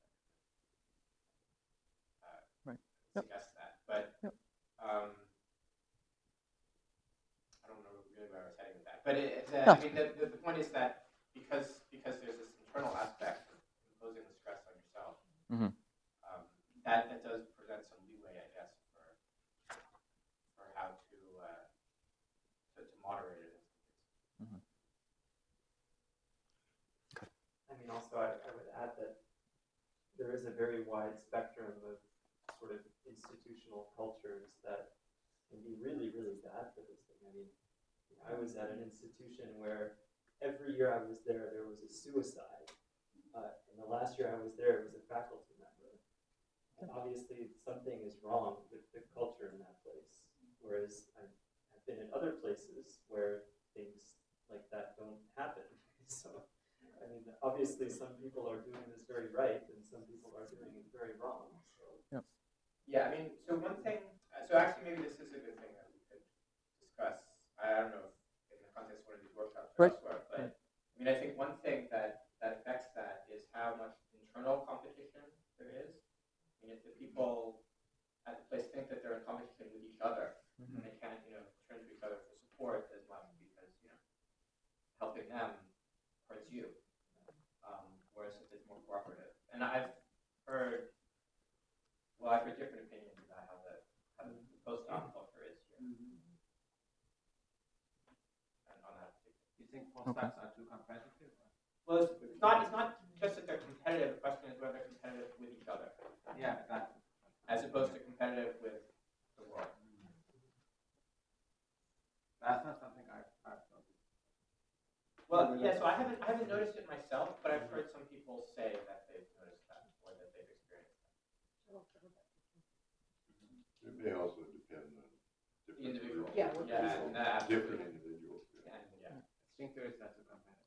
that uh, Right. Yep. suggests that. But Yep. um, I don't know really where I was heading with that. But it, it, No. I mean, the, the, the point is that because because there's this internal aspect of imposing the stress on yourself, Mhm. um, that that does present some leeway, I guess, for for how to uh, to, to moderate it. I mean, also, I, I would add that there is a very wide spectrum of sort of institutional cultures that can be really, really bad for this thing. I mean, I was at an institution where every year I was there, there was a suicide. Uh, and the last year I was there, it was a faculty member. And obviously, something is wrong with the culture in that place. Whereas I've, I've been in other places where things like that don't happen. So, I mean, obviously, some people are doing this very right, and some people are doing it very wrong. So. Yep. Yeah, I mean, so one thing, uh, so actually maybe this is a good thing that we could discuss. I don't know if in the context of one of these workshops or Right. elsewhere, but I mean, I think one thing that, that affects that is how much internal competition there is. I mean, if the people at the place think that they're in competition with each other, Mhm. and they can't, you know, turn to each other for support as much because, you know, helping them hurts you. Um, whereas if it's more cooperative. And I've heard, well, I've heard different opinions about how the, how the postdoc culture is here. And on that particular. You think postdocs are too competitive? Well, it's, it's not. It's not just that they're competitive. The question is whether they're competitive with each other, Yeah, exactly. as opposed to competitive with the world. That's not something I've, I've noticed. Well, yeah. So I haven't. I haven't noticed it myself, but I've heard some people say that they've noticed that or that they've experienced that. It may also depend on The different individual. groups, Yeah, what Yeah. people, And, uh, different absolutely. individuals. yeah. And, yeah. Thinkers are too competitive.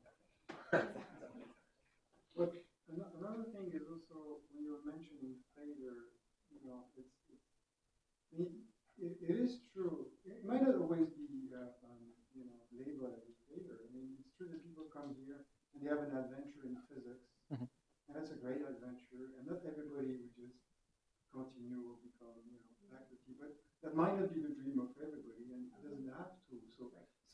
But ano- another thing is also when you're mentioning failure, you know, it's, it's it, it, it is true. It might not always be, uh, um, you know, labeled as a failure. I mean, it's true that people come here and they have an adventure in physics, Mhm. and that's a great adventure. And not everybody will just continue or become, you know, faculty. But that might not be the dream of everybody, and it doesn't have to. So, so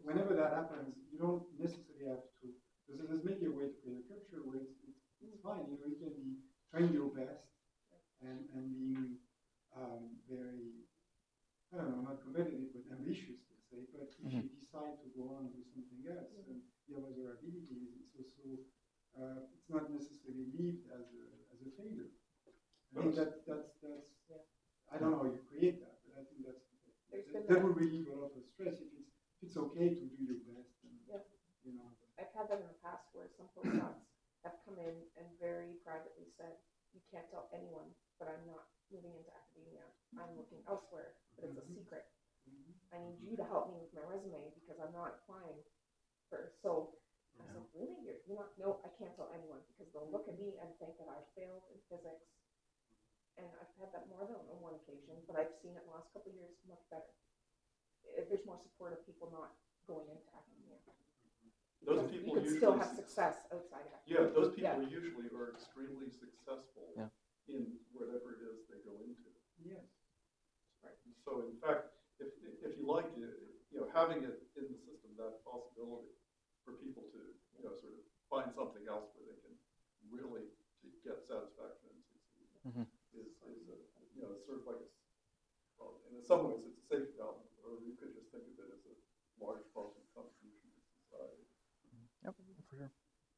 whenever that happens, you don't necessarily have to. There's, there's maybe a way to create a culture where it's, it's, it's fine. You know, you can be trying your best and and being um, very, I don't know, not competitive but ambitious, let's say. But if Mhm. you decide to go on and do something else, and you have other abilities, it's also uh, it's not necessarily lived as a as a failure. I think that that's that's. Yeah. I don't know how you create that, but I think that's There's that, been that that- will relieve a lot of stress if it's if it's okay to do your best. And, Yeah. you know. I've had that in the past where some postdocs have come in and very privately said, you can't tell anyone, but I'm not moving into academia. I'm looking elsewhere, but it's a secret. I need you to help me with my resume because I'm not applying for, so I was like, really? You're, you're not, no, I can't tell anyone because they'll look at me and think that I failed in physics. And I've had that more than on one occasion, but I've seen it the last couple of years much better. If there's more support of people not going into academia. Those Like, people you could usually. still have success outside of academia. Yeah, those people Yeah. usually are extremely successful Yeah. in whatever it is they go into. Yes. Right. So in fact, if, if you like, you you know, having it in the system, that possibility for people to, you know, sort of find something else where they can really get satisfaction and succeed Mhm. is, is a, you know, it's sort of like a, well, in some ways it's a safety valve, or you could just think of it as a large positive contribution to society. Yep, for sure.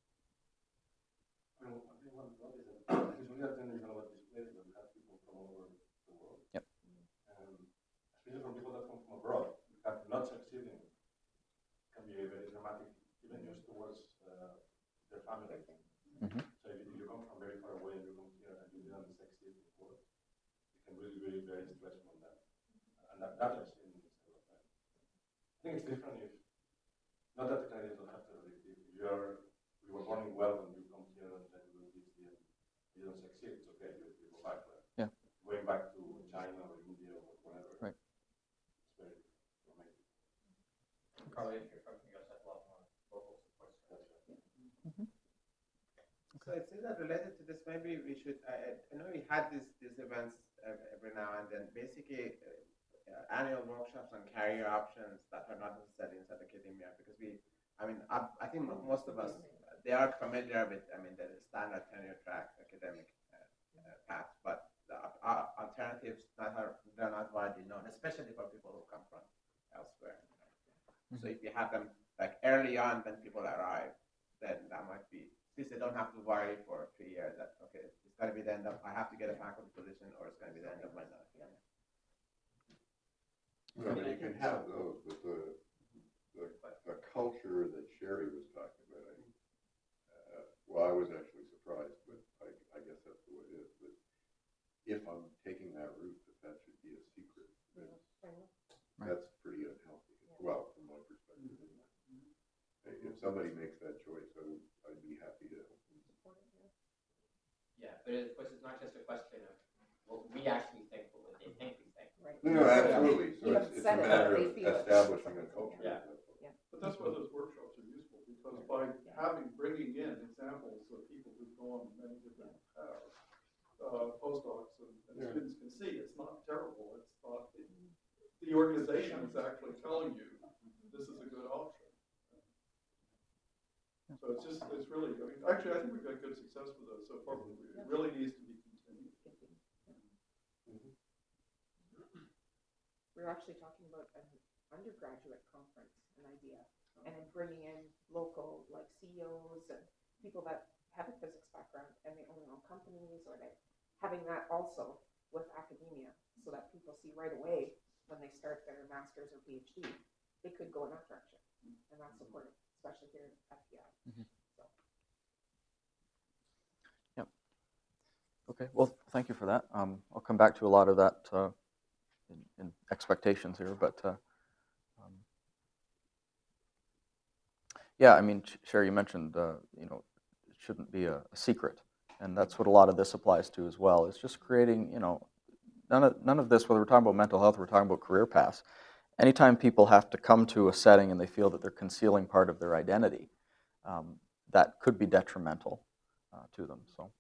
I mean, I think one thought is that usually attending a lot of displays where we have people from all over the world. Yep. Um, especially from people that come from abroad, that not succeeding can be very dramatic, even just towards uh, their family. Mhm. So if you, if you come from very far away and you come here and you didn't succeed before, it can really be very stressful on that. And that, that I've seen several times. I think it's different if, not that the Canadians don't have to, if, if you are, you were born in well and you come here and then you do PhD and you don't succeed, it's okay, you, you go back there. Yeah. Going back to China or India or whatever. Right. It's very romantic. Probably if you're from the U S, have a lot more local support. That's right. So it seems that related to this, maybe we should, I, I know we had these, these events ev- every now and then, basically uh, uh, annual workshops on career options that are not necessarily inside academia, because we, I mean, I, I think mo- most of us, they are familiar with, I mean, the standard tenure track academic uh, uh, path, but the uh, alternatives that are, they're not widely known, especially for people who come from elsewhere. So if you have them like early on when people arrive, then that might be, since they don't have to worry for three years that, okay, it's going to be the end of, I have to get a faculty position or it's going to be the end of my life. Yeah. Well, you can have those, but the, the, the culture that Sherry was talking about, I, uh, well, I was actually surprised, but I, I guess that's the way it is. But if I'm taking that route, that that should be a secret, then that's pretty unhealthy. Well, from my perspective. If somebody makes that choice, I would, I'd be happy to. Yeah, but of course, it's not just a question of what we actually think, but what they think we think. Right. No, no, absolutely. So You it's, haven't it's a said it, but matter they of feel it. establishing a culture. Yeah. But that's why those workshops are useful, because by having, bringing in examples of people who've gone many different paths, uh, postdocs and, and Yeah. students can see it's not terrible, it's not, it, the organization is actually telling you this is a good option. So it's just, it's really, I mean, actually, I think we've got good success with those so far, but it really needs to be continued. We were actually talking about an undergraduate conference, an idea, and then bringing in local, like C E Os and people that have a physics background and they own their own companies, or they having that also with academia, so that people see right away when they start their master's or PhD, they could go in that direction, and that's supported, especially here at F T I. Mhm. So. Yep. Okay. Well, thank you for that. Um, I'll come back to a lot of that uh, in, in expectations here, but uh, um, yeah, I mean, Sherry, you mentioned uh, you know it shouldn't be a, a secret, and that's what a lot of this applies to as well. It's just creating, you know, none of none of this. Whether we're talking about mental health, or we're talking about career paths. Anytime people have to come to a setting and they feel that they're concealing part of their identity, um, that could be detrimental uh, to them. So,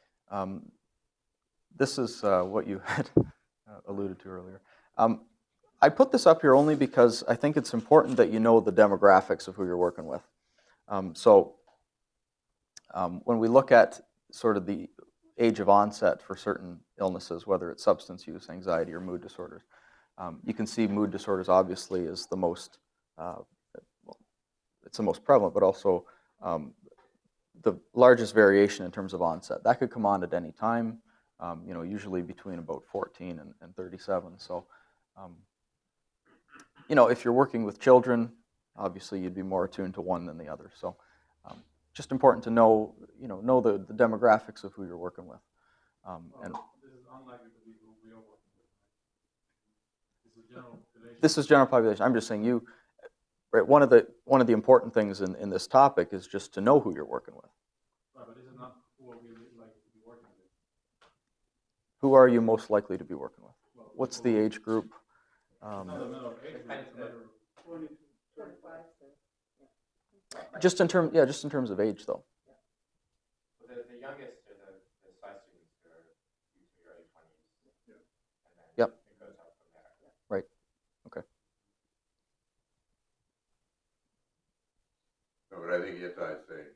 um, this is uh, what you had uh, alluded to earlier. Um, I put this up here only because I think it's important that you know the demographics of who you're working with. Um, so um, when we look at sort of the age of onset for certain illnesses, whether it's substance use, anxiety, or mood disorders, um, you can see mood disorders obviously is the most, uh, well, it's the most prevalent, but also um, the largest variation in terms of onset. That could come on at any time, um, you know, usually between about fourteen and, and thirty-seven. So, um, you know, if you're working with children, obviously you'd be more attuned to one than the other. So, um, just important to know, you know, know the, the demographics of who you're working with. Um, and This is unlikely to be who we are working with. This is general population. this is general population. I'm just saying you, right, one of the, one of the important things in, in this topic is just to know who you're working with. Right, but this is not who are we likely to be working with. Who are you most likely to be working with? Well, What's people- the age group? It's Um, not a matter of age, group, it's a matter of twenty to thirty-five. just in terms, yeah, just in terms of age, though. Well, the, the youngest are the, the science students who are usually early twenties. Yeah. And then Yep. it goes up from there. Right. Okay. No, but I think Itai is saying,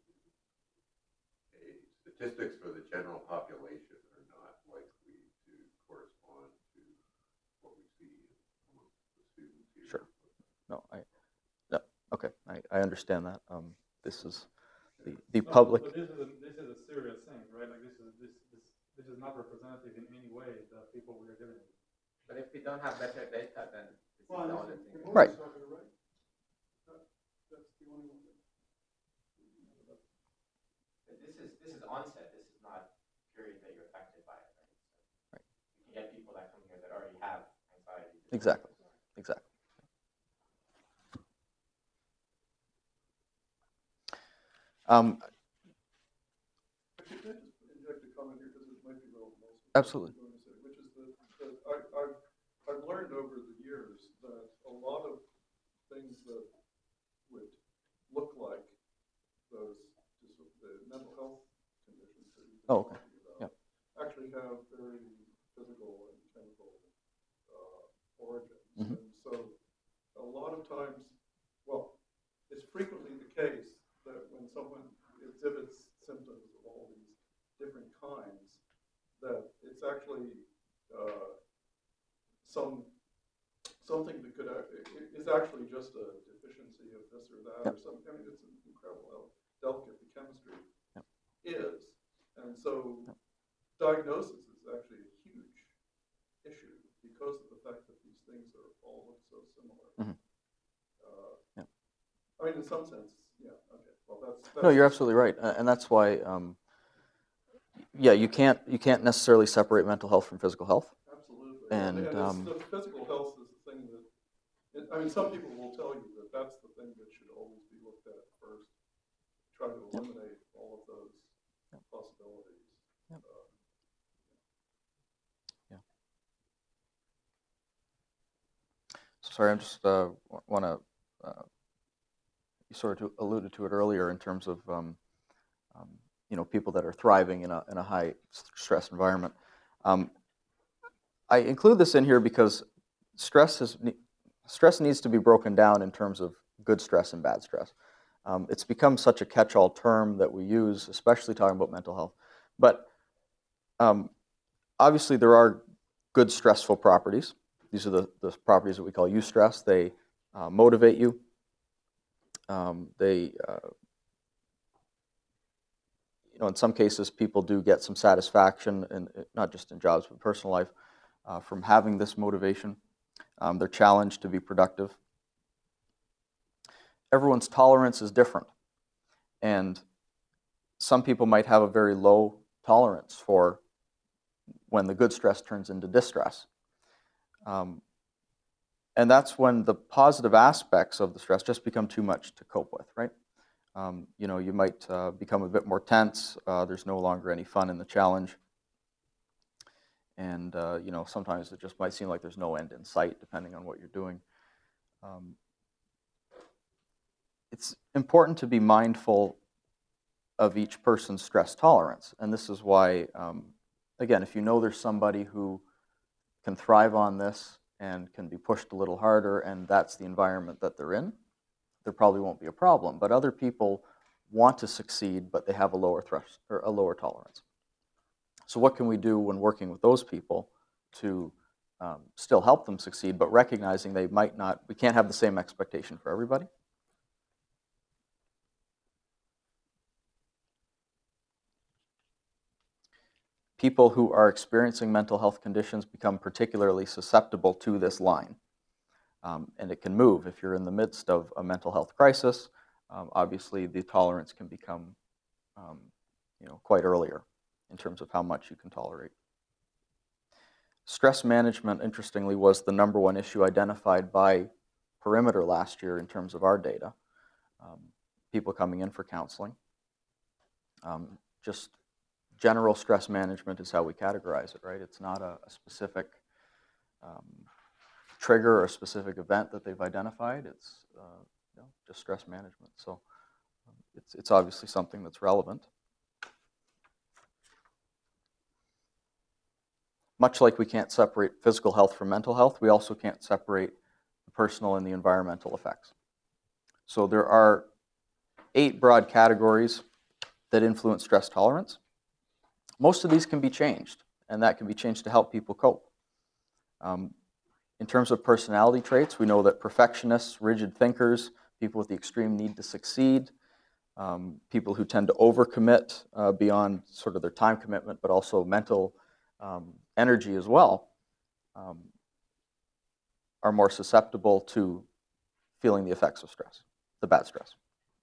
eh, statistics for the general population are not likely to correspond to what we see amongst the students here. Sure. No, I, no, okay, I, I understand that. Um, this is the, the No, public, But this is a, this is a serious thing, right? Like this is, this, this, this is not representative in any way the people we are dealing with. But if we don't have better data, then this is the only thing. Right. That's the only one. But this is, this is onset, this is not period that you're affected by it, right? So Right. You can get people that come here that already have anxiety. exactly, exactly. Um, Can I just inject a comment here, because it might be relevant also? Absolutely. Which is that, that I, I've, I've learned over the years that a lot of things that would look like those, just the mental health conditions that you've been Oh, okay. talking about, actually have very physical and chemical, uh, origins. Mhm. And so, a lot of times, well, it's frequently the case that when someone exhibits symptoms of all these different kinds, that it's actually uh, some something that could act, it is actually just a deficiency of this or that Yep. or something. I mean, it's incredible how delicate the chemistry Yep. is, and so Yep. diagnosis is actually a huge issue because of the fact that these things are all look so similar. Mhm. Uh, Yep. I mean, in some sense, yeah. Okay. Well, that's, that's no, you're absolutely right, uh, and that's why, um, yeah, you can't you can't necessarily separate mental health from physical health. Absolutely. And, it's- um, the physical health is the thing that, it, I mean, some people will tell you that that's the thing that should always be looked at first. Try to eliminate all of those Yep. possibilities. Yep. Uh, Yeah. Sorry, I'm just uh, want to. Uh, you sort of alluded to it earlier in terms of um, um, you know, people that are thriving in a in a high stress environment. Um, I include this in here because stress is stress needs to be broken down in terms of good stress and bad stress. Um, it's become such a catch-all term that we use, especially talking about mental health. But um, obviously, there are good stressful properties. These are the, the properties that we call eustress. They uh, motivate you. Um, they, uh, you know, in some cases, people do get some satisfaction, in, not just in jobs, but personal life, uh, from having this motivation. Um, they're challenged to be productive. Everyone's tolerance is different. And some people might have a very low tolerance for when the good stress turns into distress. Um, and that's when the positive aspects of the stress just become too much to cope with, right? Um, you know, you might uh, become a bit more tense. Uh, there's no longer any fun in the challenge. And, uh, you know, sometimes it just might seem like there's no end in sight, depending on what you're doing. Um, it's important to be mindful of each person's stress tolerance. And this is why, um, again, if you know there's somebody who can thrive on this and can be pushed a little harder, and that's the environment that they're in, there probably won't be a problem. But other people want to succeed, but they have a lower thresh or a lower tolerance. So what can we do when working with those people to um, still help them succeed, but recognizing they might not, we can't have the same expectation for everybody? People who are experiencing mental health conditions become particularly susceptible to this line. Um, and it can move. If you're in the midst of a mental health crisis, um, obviously the tolerance can become um, you know, quite earlier in terms of how much you can tolerate. Stress management, interestingly, was the number one issue identified by Perimeter last year in terms of our data. Um, people coming in for counseling. Um, just general stress management is how we categorize it, right? It's not a, a specific um, trigger or a specific event that they've identified. It's uh, you know, just stress management. So um, it's, it's obviously something that's relevant. Much like we can't separate physical health from mental health, we also can't separate the personal and the environmental effects. So there are eight broad categories that influence stress tolerance. Most of these can be changed, and that can be changed to help people cope. Um, in terms of personality traits, we know that perfectionists, rigid thinkers, people with the extreme need to succeed, um, people who tend to overcommit uh, beyond sort of their time commitment, but also mental um, energy as well, um, are more susceptible to feeling the effects of stress, the bad stress.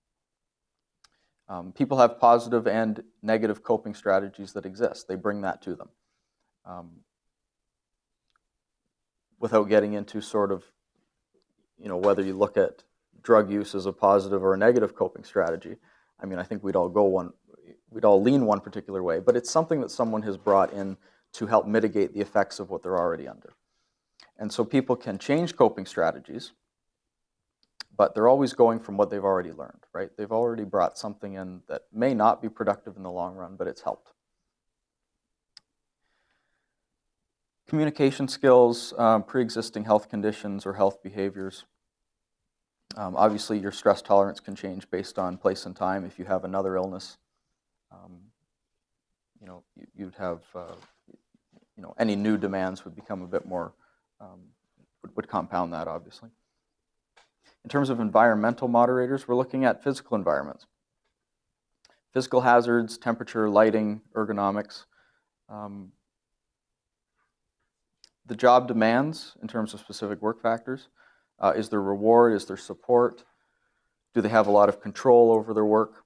Um, people have positive and negative coping strategies that exist. They bring that to them. Um, without getting into sort of, you know, whether you look at drug use as a positive or a negative coping strategy, I mean, I think we'd all go one, we'd all lean one particular way, but it's something that someone has brought in to help mitigate the effects of what they're already under. And so people can change coping strategies, but they're always going from what they've already learned, right? They've already brought something in that may not be productive in the long run, but it's helped. Communication skills, um, pre-existing health conditions or health behaviors. Um, obviously, your stress tolerance can change based on place and time. If you have another illness, um, you know, you, you'd have, uh, you know, any new demands would become a bit more, um, would, would compound that, obviously. In terms of environmental moderators, we're looking at physical environments. Physical hazards, temperature, lighting, ergonomics. Um, the job demands in terms of specific work factors. Uh, is there reward? Is there support? Do they have a lot of control over their work?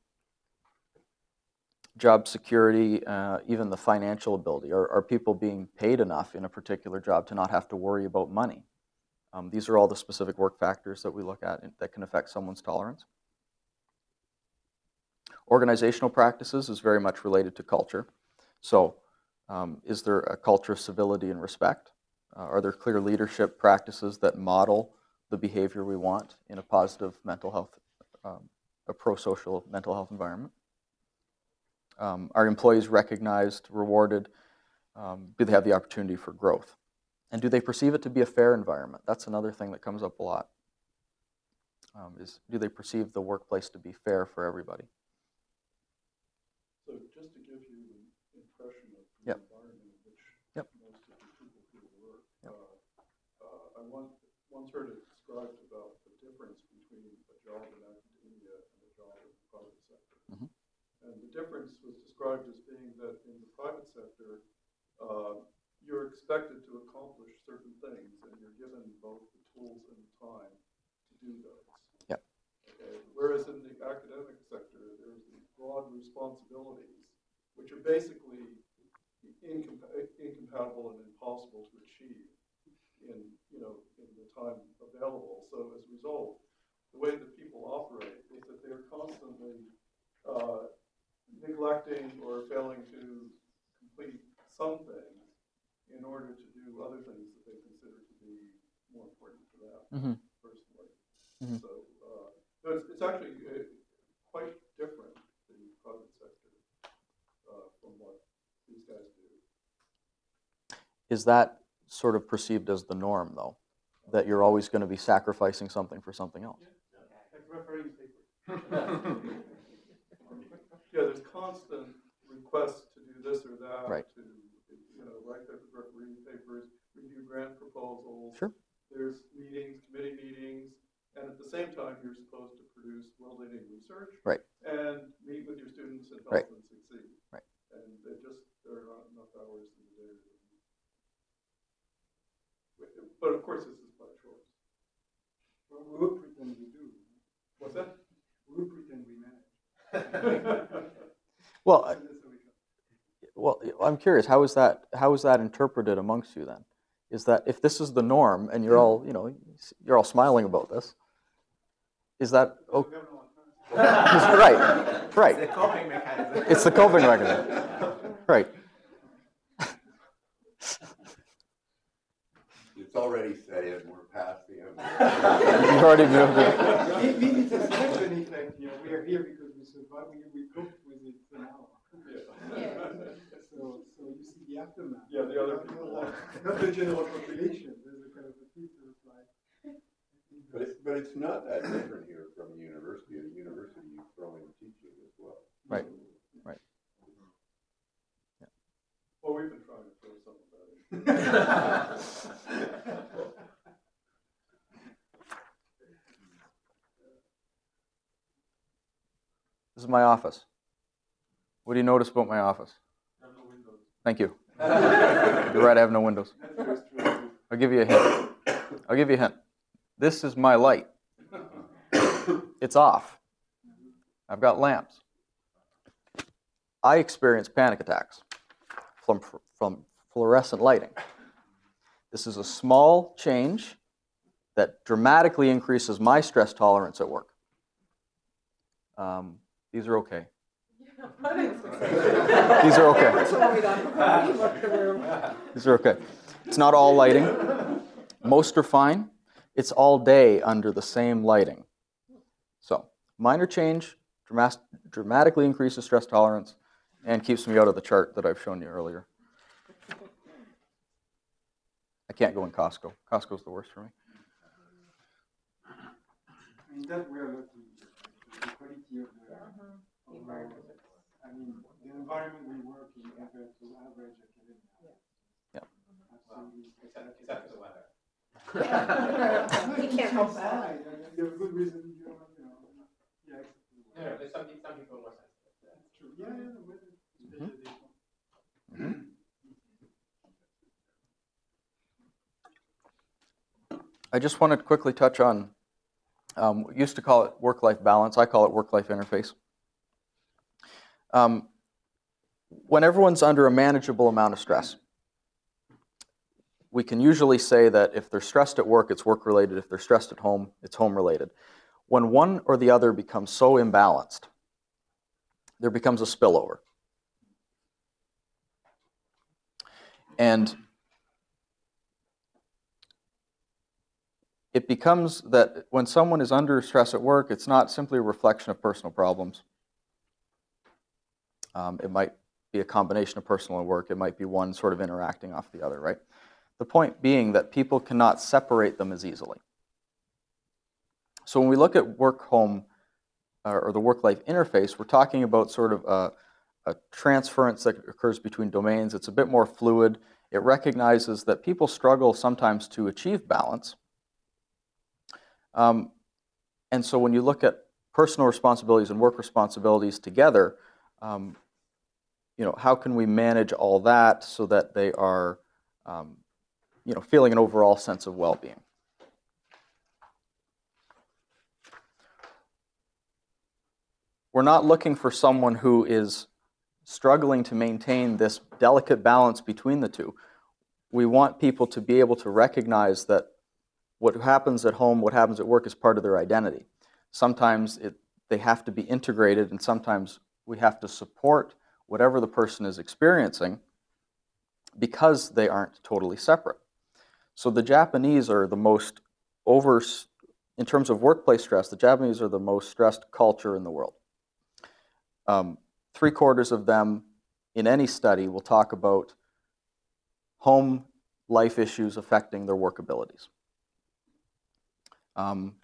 Job security, uh, even the financial ability. Are, are people being paid enough in a particular job to not have to worry about money? Um, these are all the specific work factors that we look at that can affect someone's tolerance. Organizational practices is very much related to culture. So um, is there a culture of civility and respect? Uh, are there clear leadership practices that model the behavior we want in a positive mental health, um, a pro-social mental health environment? Um, are employees recognized, rewarded? Um, do they have the opportunity for growth? And do they perceive it to be a fair environment? That's another thing that comes up a lot. Um, is do they perceive the workplace to be fair for everybody? So just to give you an impression of the Yep. environment in which Yep. most of the people who work, Yep. uh, uh, I once, once heard it described about the difference between a job in academia and a job in the private sector. Mm-hmm. And the difference was described as being that in the private sector, uh, you're expected to accomplish certain things, and you're given both the tools and the time to do those. Yep. Okay. Whereas in the academic sector, there's these broad responsibilities, which are basically incompa incompatible and impossible to achieve in, you know, in the time available. So as a result, the way that people operate is that they're constantly uh, neglecting or failing to complete some things in order to do other things that they consider to be more important to them Mm-hmm. personally. Mm-hmm. So, uh, so it's, it's actually uh, quite different, the private sector, uh, from what these guys do. Is that sort of perceived as the norm, though? that you're always going to be sacrificing something for something else. Like refereeing paper. Yeah, there's constant requests to do this or that. Right. To, you know, write the refereeing papers, review grant proposals. Sure. There's meetings, committee meetings, and at the same time, you're supposed to produce well-leading research. Right. And meet with your students and help Right. them succeed. Right. And it just, there are not enough hours in the day. But of course, this is by choice. Well, we'll pretend we do. What's that? We'll pretend we manage. Well, So I- that's how we go. well, I'm curious. How is that? How is that interpreted amongst you then? Is that if this is the norm and you're all, you know, you're all smiling about this? Is that Because okay? we have no alternative. Right, right. The coping mechanism. It's the coping mechanism. Right. It's already set in, we're past the end. You've already moved it. Maybe maybe it's a selection effect, you know, we are here because we survived, we, we coped with it for now. So, so you see the aftermath. Yeah, the other Not- people. Not like- not the general population, there's a kind of a filter of like. But it, but it's not that different here from a university. At a university, you throw in teaching as well. Right, right. Well, we've been trying to throw some of that in. This is my office. What do you notice about my office? Thank you. You're right, I have no windows. I'll give you a hint. I'll give you a hint. This is my light. It's off. I've got lamps. I experience panic attacks from, from fluorescent lighting. This is a small change that dramatically increases my stress tolerance at work. Um, these are okay. These are okay. These are okay. It's not all lighting. Most are fine. It's all day under the same lighting. So, minor change dramas- dramatically increases stress tolerance and keeps me out of the chart that I've shown you earlier. I can't go in Costco. Costco's the worst for me. I mean, that we're lucky, the quality of the, of our, I mean, the environment we work in compared to average academia. Yep. Absolutely. Except, except for the weather. You can't help that. Outside, I mean, you have a good reason, you know, you know, yeah, except for the No, weather. no, there's some, some people more sensitive. That's true, yeah, yeah, the weather, especially this one. Mhm. I just wanted to quickly touch on, um, we used to call it work-life balance. I call it work-life interface. Um, when everyone's under a manageable amount of stress, we can usually say that if they're stressed at work, it's work-related. If they're stressed at home, it's home-related. When one or the other becomes so imbalanced, there becomes a spillover. And it becomes that when someone is under stress at work, it's not simply a reflection of personal problems. Um, it might be a combination of personal and work. It might be one sort of interacting off the other, right? The point being that people cannot separate them as easily. So when we look at work-home uh, or the work-life interface, we're talking about sort of a, a transference that occurs between domains. It's a bit more fluid. It recognizes that people struggle sometimes to achieve balance. Um, and so when you look at personal responsibilities and work responsibilities together, um, you know, how can we manage all that so that they are, um, you know, feeling an overall sense of well-being? We're not looking for someone who is struggling to maintain this delicate balance between the two. We want people to be able to recognize that what happens at home, what happens at work is part of their identity. Sometimes it, they have to be integrated, and sometimes we have to support whatever the person is experiencing because they aren't totally separate. So the Japanese are the most over, in terms of workplace stress, the Japanese are the most stressed culture in the world. Um, three quarters of them in any study will talk about home life issues affecting their work abilities. Um,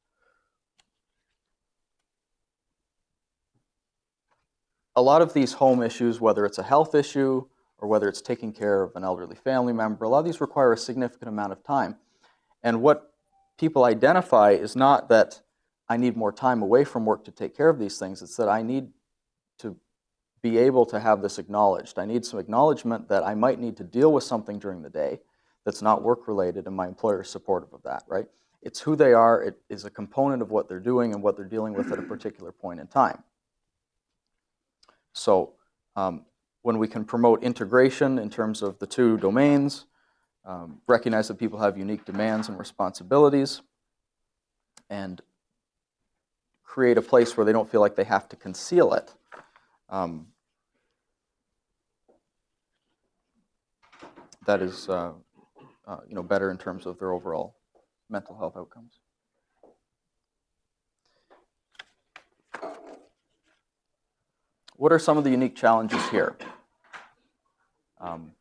a lot of these home issues, whether it's a health issue or whether it's taking care of an elderly family member, a lot of these require a significant amount of time. And what people identify is not that I need more time away from work to take care of these things, it's that I need to be able to have this acknowledged. I need some acknowledgement that I might need to deal with something during the day that's not work-related, and my employer is supportive of that, right? It's who they are, it is a component of what they're doing and what they're dealing with at a particular point in time. So um, when we can promote integration in terms of the two domains, um, recognize that people have unique demands and responsibilities, and create a place where they don't feel like they have to conceal it. Um, that is uh, uh, you know, better in terms of their overall mental health outcomes. What are some of the unique challenges here um,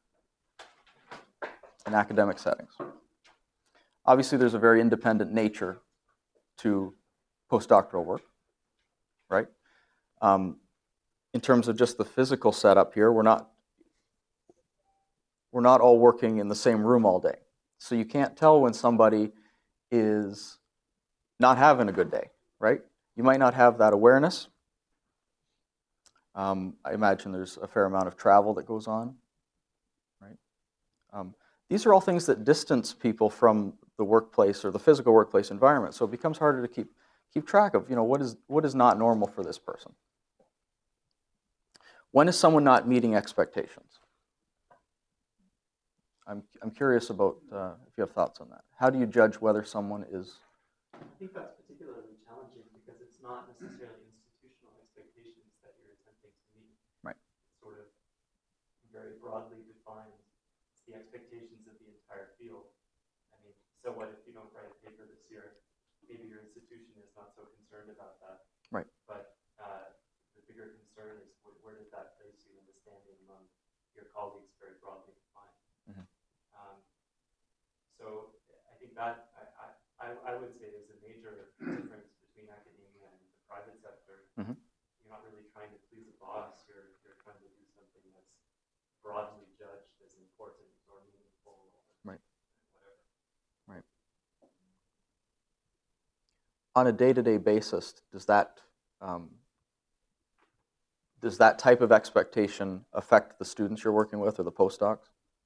in academic settings? Obviously, there's a very independent nature to postdoctoral work, right? Um, in terms of just the physical setup here, we're not we're not all working in the same room all day. So you can't tell when somebody is not having a good day, right? You might not have that awareness. Um, I imagine there's a fair amount of travel that goes on, right? Um, these are all things that distance people from the workplace or the physical workplace environment. So it becomes harder to keep keep track of, you know, what is what is not normal for this person. When is someone not meeting expectations? I'm, I'm curious about uh, if you have thoughts on that. How do you judge whether someone is... I think that's particularly challenging because it's not necessarily institutional expectations that you're attempting to meet. Right. It's sort of very broadly defined. It's the expectations of the entire field. I mean, so what if you don't write a paper this year? Maybe your institution is not so concerned about that. Right. But uh, the bigger concern is where, where does that place you in the standing among your colleagues, very broadly defined. Mm-hmm. Um, so I think that I, I, I would say there's a major difference between academia and the private sector. Mm-hmm. You're not really trying to please a boss. You're you're trying to do something that's broadly judged as important or meaningful or right. whatever. Right. On a day-to-day basis, does that um, does that type of expectation affect the students you're working with or the postdocs?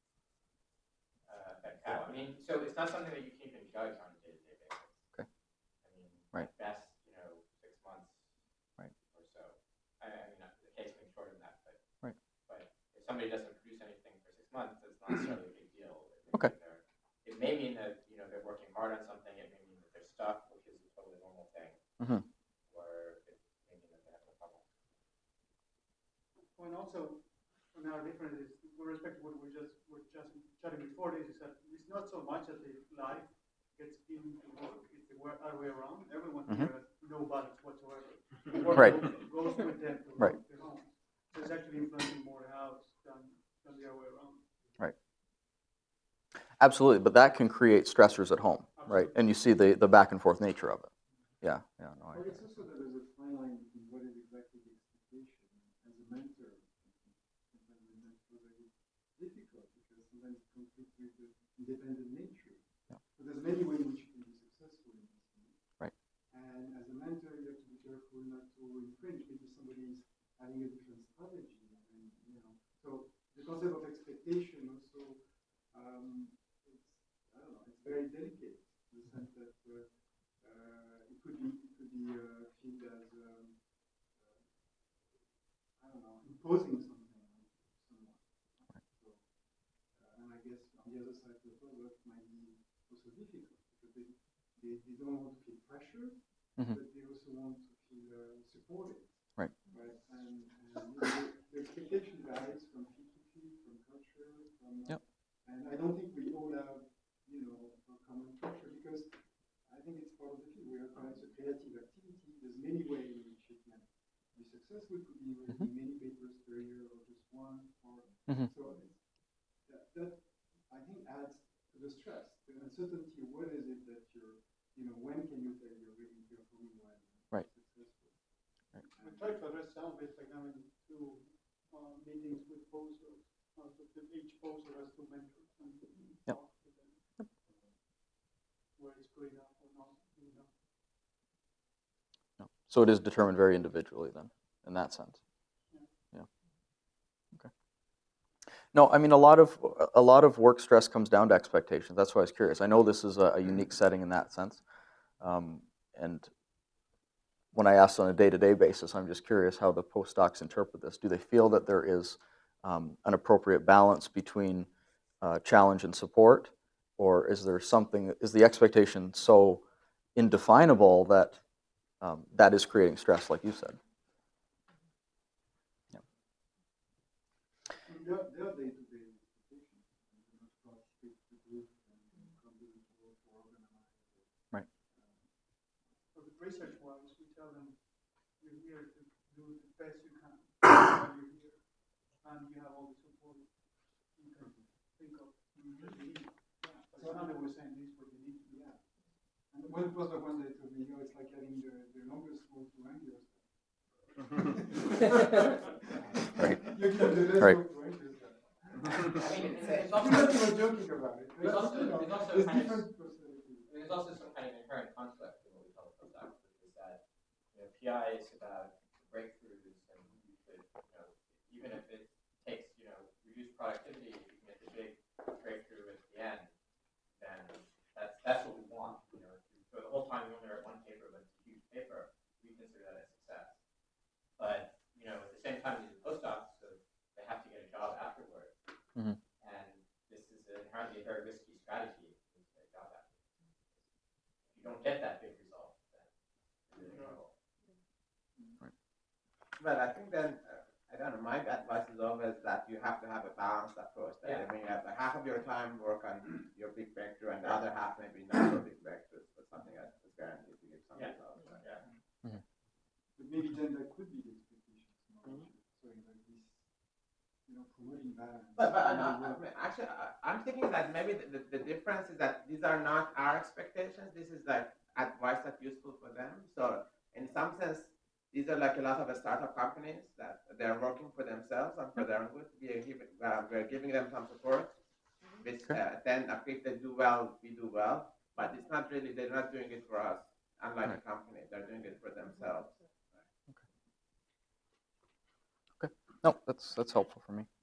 Yeah, I mean, so it's not something that you can even judge on a day-to-day basis. Okay. I mean, right. At best, you know, six months right. or so. I, I mean, the case may be shorter than that, but right. but if somebody doesn't produce anything for six months, it's not necessarily a big deal. It okay. It may mean that, you know, they're working hard on something. It may mean that they're stuck, which is a totally normal thing. Mm-hmm. Or it may mean that they have a problem. Well, and also, another difference is with respect to what we just were just chatting before this is that it's not so much that the life gets into work, it's the other way around. Everyone mm-hmm. here has no balance whatsoever. Work right. goes, goes with them to right. their home. So it's actually influencing more the house than, than the other way around. Right. Absolutely, but that can create stressors at home, Absolutely. Right? And you see the, the back and forth nature of it. Yeah, yeah. No, I but it's also that there's a fine line between what is exactly the expectation. As a mentor, sometimes the mentor is difficult because sometimes it conflicts with the independent nature. Yeah. But there's many ways in which you can be successful in this. Right. And as a mentor, you have to be careful not to infringe. Maybe somebody is having a different strategy. And, you know, so the concept of expectation also, um, it's, I don't know, it's very delicate in the sense that uh, uh, it could be, it could be uh, viewed as, um, uh, I don't know, imposing something on someone. So, uh, and I guess on the other side of the product might be also difficult because they, they, they don't want to feel pressure, mm-hmm. but they also want to feel uh, supported. Right. Right. And, and you know, the, the expectation varies from field to field, from culture, from. Yep. And I don't think we all have, you know, a common culture because I think it's part of the field. We are it's a creative activity. There's many ways in which it can be successful. It could be writing mm-hmm. many papers per year or just one. Or mm-hmm. so it's, that, that I think adds to the stress, the uncertainty. What is it that you're you know, when can you tell you're ready to approve when Right. successful? We try to address some of it by having two uh, meetings with posters. Uh, so that each poster has two mentors and Yep. talk to them. Yep. Where it's good enough or not good enough. No. So it is determined very individually then, in that sense. Yeah. Okay. No, I mean a lot of a lot of work stress comes down to expectations. That's why I was curious. I know this is a, a unique setting in that sense, um, and when I ask on a day-to-day basis, I'm just curious how the postdocs interpret this. Do they feel that there is um, an appropriate balance between uh, challenge and support, or is there something? Is the expectation so indefinable that um, that is creating stress, like you said? Yeah. There are, there are day-to-day expectations. You know, participate to group and contribute to work for organize. Right. So the research-wise, we tell them you're here to do the best you can while you're here, and you have all the support you can think of. Mm-hmm. That you need. Yeah. So another was saying this is what you need to do. Yeah. And one was the one that told me, you know, it's like having the, the longest road to Angers. Right. You can do the Right. road to Angers. I mean, it's, it's You're also, not even joking about it. There's also- you know, there's also there's kind of- different personalities. there's also some kind of inherent conflict in what we call a postdoc, which is that, you know, P I is about breakthroughs, and you should, you know, even if it takes, you know, reduced productivity, if you can get the big breakthrough at the end, then that's that's what we want. You know, if you, for the whole time you only write one paper, but it's a huge paper, we consider that a success. But you know, at the same time, these are postdocs, so they have to get a job afterward, Mhm. and this is inherently a very risky strategy to get a job afterward. If you don't get that big result, then you're in trouble. Well, I think then, uh, I don't know, my advice is always that you have to have a balanced approach. That Yeah. I mean, you have half of your time work on your big breakthrough, and the other half maybe not so big breakthroughs, but something that is guaranteed to give some Yeah. results. Right? Yeah. But maybe then that could be the expectations. You know? Mhm. So in like this, you know, promoting balance. But, but and I, the I work. mean, actually, I, I'm thinking that maybe the, the, the difference is that these are not our expectations. This is like advice that's useful for them. So in some sense, these are like a lot of the startup companies that they're working for themselves and for their own good. We are giving, uh, we're giving them some support. Which uh, then uh, if they do well, we do well. But it's not really, they're not doing it for us. Unlike Right. a company, they're doing it for themselves. Okay. No, that's that's helpful for me.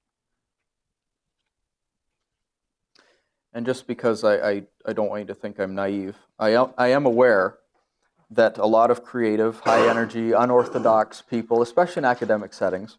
And just because I, I, I don't want you to think I'm naive, I am, I am aware that a lot of creative, high-energy, unorthodox people, especially in academic settings,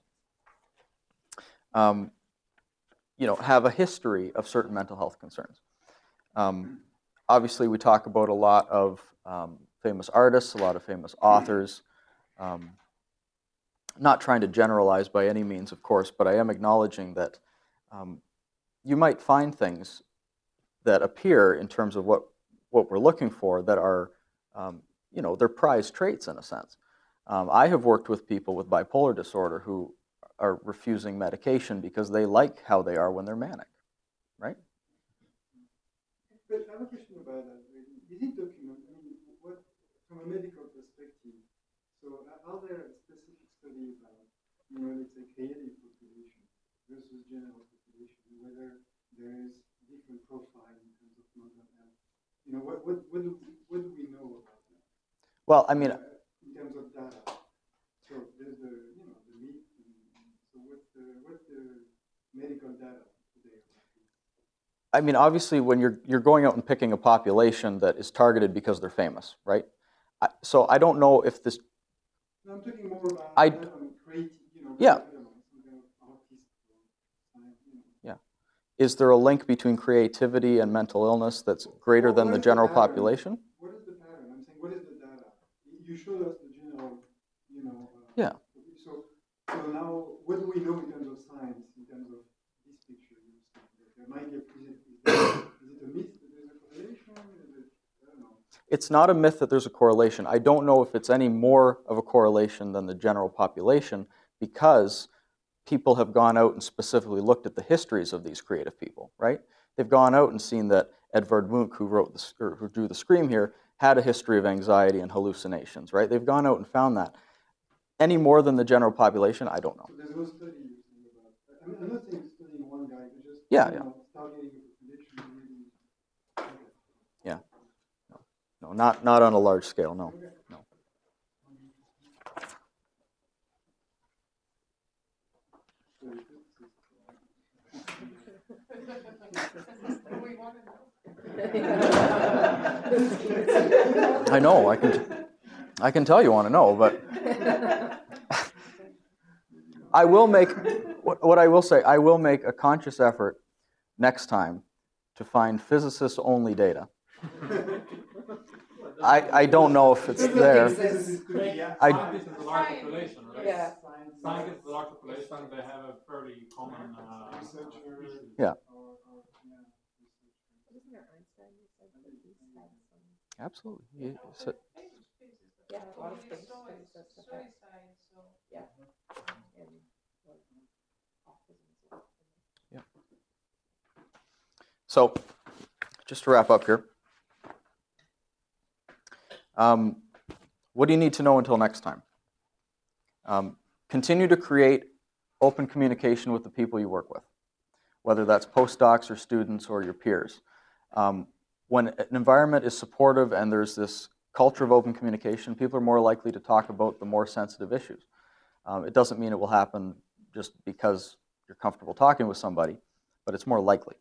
um, you know, have a history of certain mental health concerns. Um, obviously, we talk about a lot of um, famous artists, a lot of famous authors. Um, not trying to generalize by any means, of course, but I am acknowledging that um, you might find things that appear in terms of what, what we're looking for that are, um, you know, they're prized traits in a sense. Um, I have worked with people with bipolar disorder who are refusing medication because they like how they are when they're manic, right? But I have a question about that. Is it documented? I mean, what, from a medical perspective, so are there specific studies about, you know, let's say creative population versus general population, whether there is different profile in terms of mental health? You know, what, what, what, do, what do we know about that? Well, I mean, uh, in terms of data. So there's the, you know, the meat. So what's the, what's the medical data today? I mean, obviously, when you're you're going out and picking a population that is targeted because they're famous, right? I, so I don't know if this. No, I'm talking more about I, that on creative, you know, yeah. I don't know, some kind of artist or, uh, you know. Yeah. Is there a link between creativity and mental illness that's greater Well, than what the is general pattern? population? What is the pattern? I'm saying, what is the data? You showed us the general, you know. Uh, Yeah. So, so now, what do we know in terms of science, in terms of this picture you see? There might be a, is it, is, there, is it a myth that there's a correlation? Is it, I don't know. It's not a myth that there's a correlation. I don't know if it's any more of a correlation than the general population because people have gone out and specifically looked at the histories of these creative people, right? They've gone out and seen that Edvard Munch, who wrote the, or who drew the Scream here, had a history of anxiety and hallucinations, right? They've gone out and found that. Any more than the general population, I don't know. So there's no study you're saying about. I mean, I'm not saying studying one guy, but just Yeah, you yeah. know, targeting a prediction really. Yeah. No, no, not not on a large scale. No, no. We want to know. I know. I can. I can tell you want to know, but I will make. What, what I will say, I will make a conscious effort next time to find physicists-only data. I I don't know if it's there. I, Scientists is a large population, right? Yeah. Scientists is a large population, they have a fairly common uh, issue. Yeah. Or, or, yeah, Isn't there Einstein who said that these had some, absolutely. You- so- yeah, a lot of things, Suicide, things that affect, suicide, so. yeah. And like autism and stuff. So, just to wrap up here, um, what do you need to know until next time? Um, continue to create open communication with the people you work with, whether that's postdocs or students or your peers. Um, when an environment is supportive and there's this culture of open communication, people are more likely to talk about the more sensitive issues. Um, it doesn't mean it will happen just because you're comfortable talking with somebody, but it's more likely.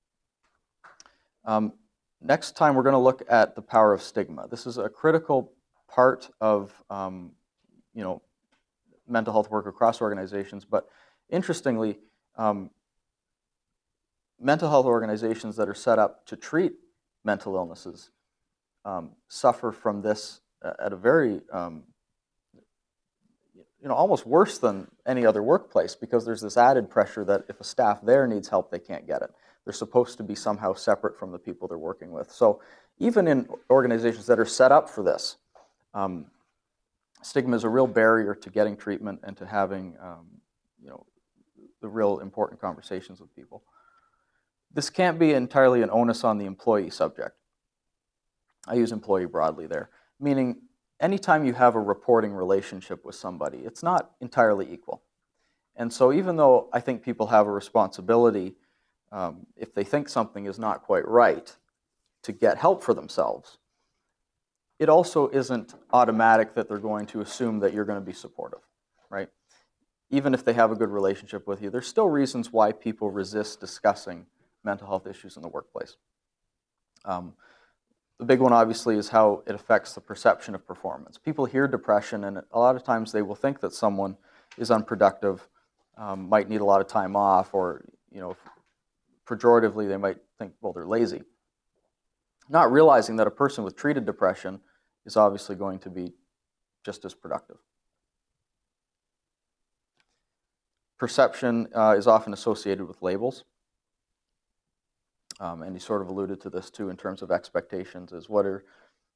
Um, next time, we're going to look at the power of stigma. This is a critical part of um, you know, mental health work across organizations, but interestingly, um, mental health organizations that are set up to treat mental illnesses um, suffer from this at a very, um, you know, almost worse than any other workplace, because there's this added pressure that if a staff there needs help, they can't get it. They're supposed to be somehow separate from the people they're working with. So even in organizations that are set up for this, um, stigma is a real barrier to getting treatment and to having, um, you know, the real important conversations with people. This can't be entirely an onus on the employee subject. I use employee broadly there, meaning anytime you have a reporting relationship with somebody, it's not entirely equal. And so even though I think people have a responsibility, um, if they think something is not quite right, to get help for themselves, it also isn't automatic that they're going to assume that you're going to be supportive, right? Even if they have a good relationship with you, there's still reasons why people resist discussing mental health issues in the workplace. Um, the big one, obviously, is how it affects the perception of performance. People hear depression, and a lot of times they will think that someone is unproductive, um, might need a lot of time off, or, you know, pejoratively, they might think, well, they're lazy. Not realizing that a person with treated depression is obviously going to be just as productive. Perception uh, is often associated with labels. Um, and he sort of alluded to this too in terms of expectations, is what are,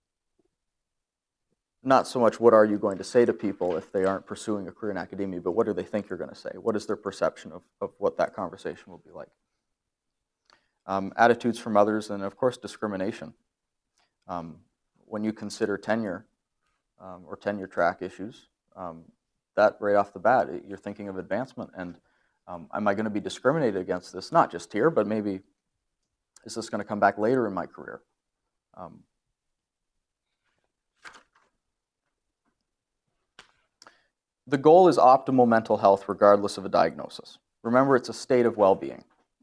not so much what are you going to say to people if they aren't pursuing a career in academia, but what do they think you're going to say? What is their perception of, of what that conversation will be like? Um, attitudes from others, and of course discrimination. Um, when you consider tenure um, or tenure track issues, um, that right off the bat, you're thinking of advancement, and um, am I going to be discriminated against this? Not just here, but maybe is this going to come back later in my career? Um, the goal is optimal mental health regardless of a diagnosis. Remember, it's a state of well-being.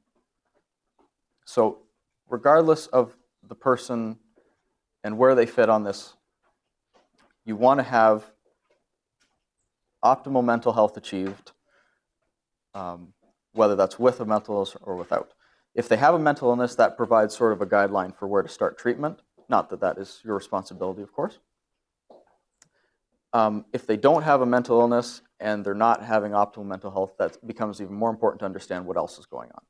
So regardless of the person and where they fit on this, you want to have optimal mental health achieved, um, whether that's with a mental illness or without. If they have a mental illness, that provides sort of a guideline for where to start treatment. Not that that is your responsibility, of course. Um, if they don't have a mental illness and they're not having optimal mental health, that becomes even more important to understand what else is going on.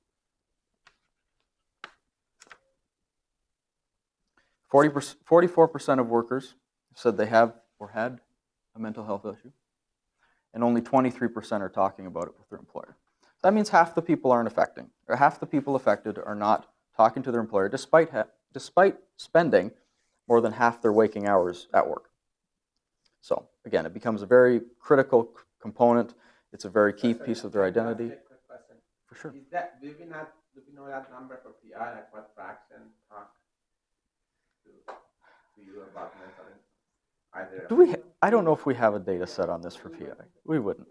forty-four percent of workers said they have or had a mental health issue, and only twenty-three percent are talking about it with their employer. That means half the people aren't affecting, or half the people affected are not talking to their employer, despite ha despite spending more than half their waking hours at work. So again, it becomes a very critical c- component. It's a very key Sorry, piece of their can I ask identity. you a quick question? For sure. Is that, do we not, do we know that number for P I, like what fraction talk to, to you about mental illness? Either. Do we? Ha- I don't know if we have a data set on this for P I. We wouldn't.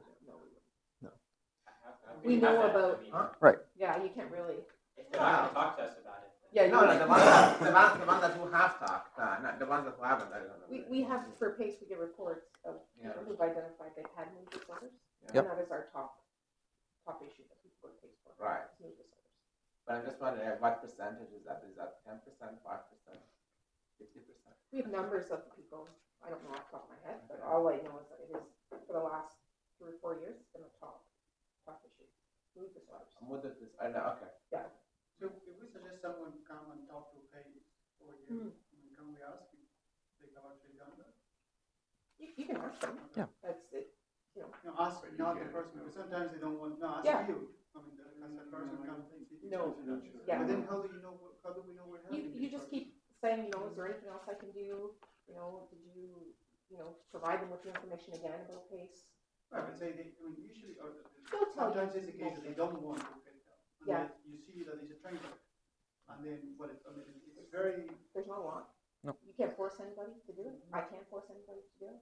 We know about, Huh? Right. yeah, you can't really, If they're not gonna talk to us about it. then- yeah, No, no, the ones that, the ones, the ones that who have talked, uh, not the ones that who haven't, I don't know. we, we have, for PACE, we get reports of Yeah. people who've identified they've had mood disorders. Yep. And that is our top, top issue that people are PACE for. Right. is mood disorders. But I'm just wondering, like, what percentage is that? Is that ten percent, five percent, fifty percent? We have numbers of people, I don't know off the top of my head, but all I know is that it is, for the last three or four years, it's been a top, top issue. Mood disorders. I'm with this, I know, okay. Yeah. So if we suggest someone come and talk to Paige over here, I mean, can we ask if they have actually done that? You, you can ask them. Yeah. That's it, you know. No, ask not the person, because sometimes they don't want, no, ask Yeah. you. I mean, the, as a person comes and see. No, yeah. But then how do you know, what- how do we know we're You, having? you this just person? keep saying, you know, is there anything else I can do? You know, did you, you know, provide them with the information again about PACE? Right, but say they, I mean, usually, or, They'll tell you sometimes it's the case that they don't want to get help. And Yeah. then you see that it's a train wreck. And then, what it, I mean, it's- it's very, There's not a lot. No. You can't force anybody to do it. I can't force anybody to do it.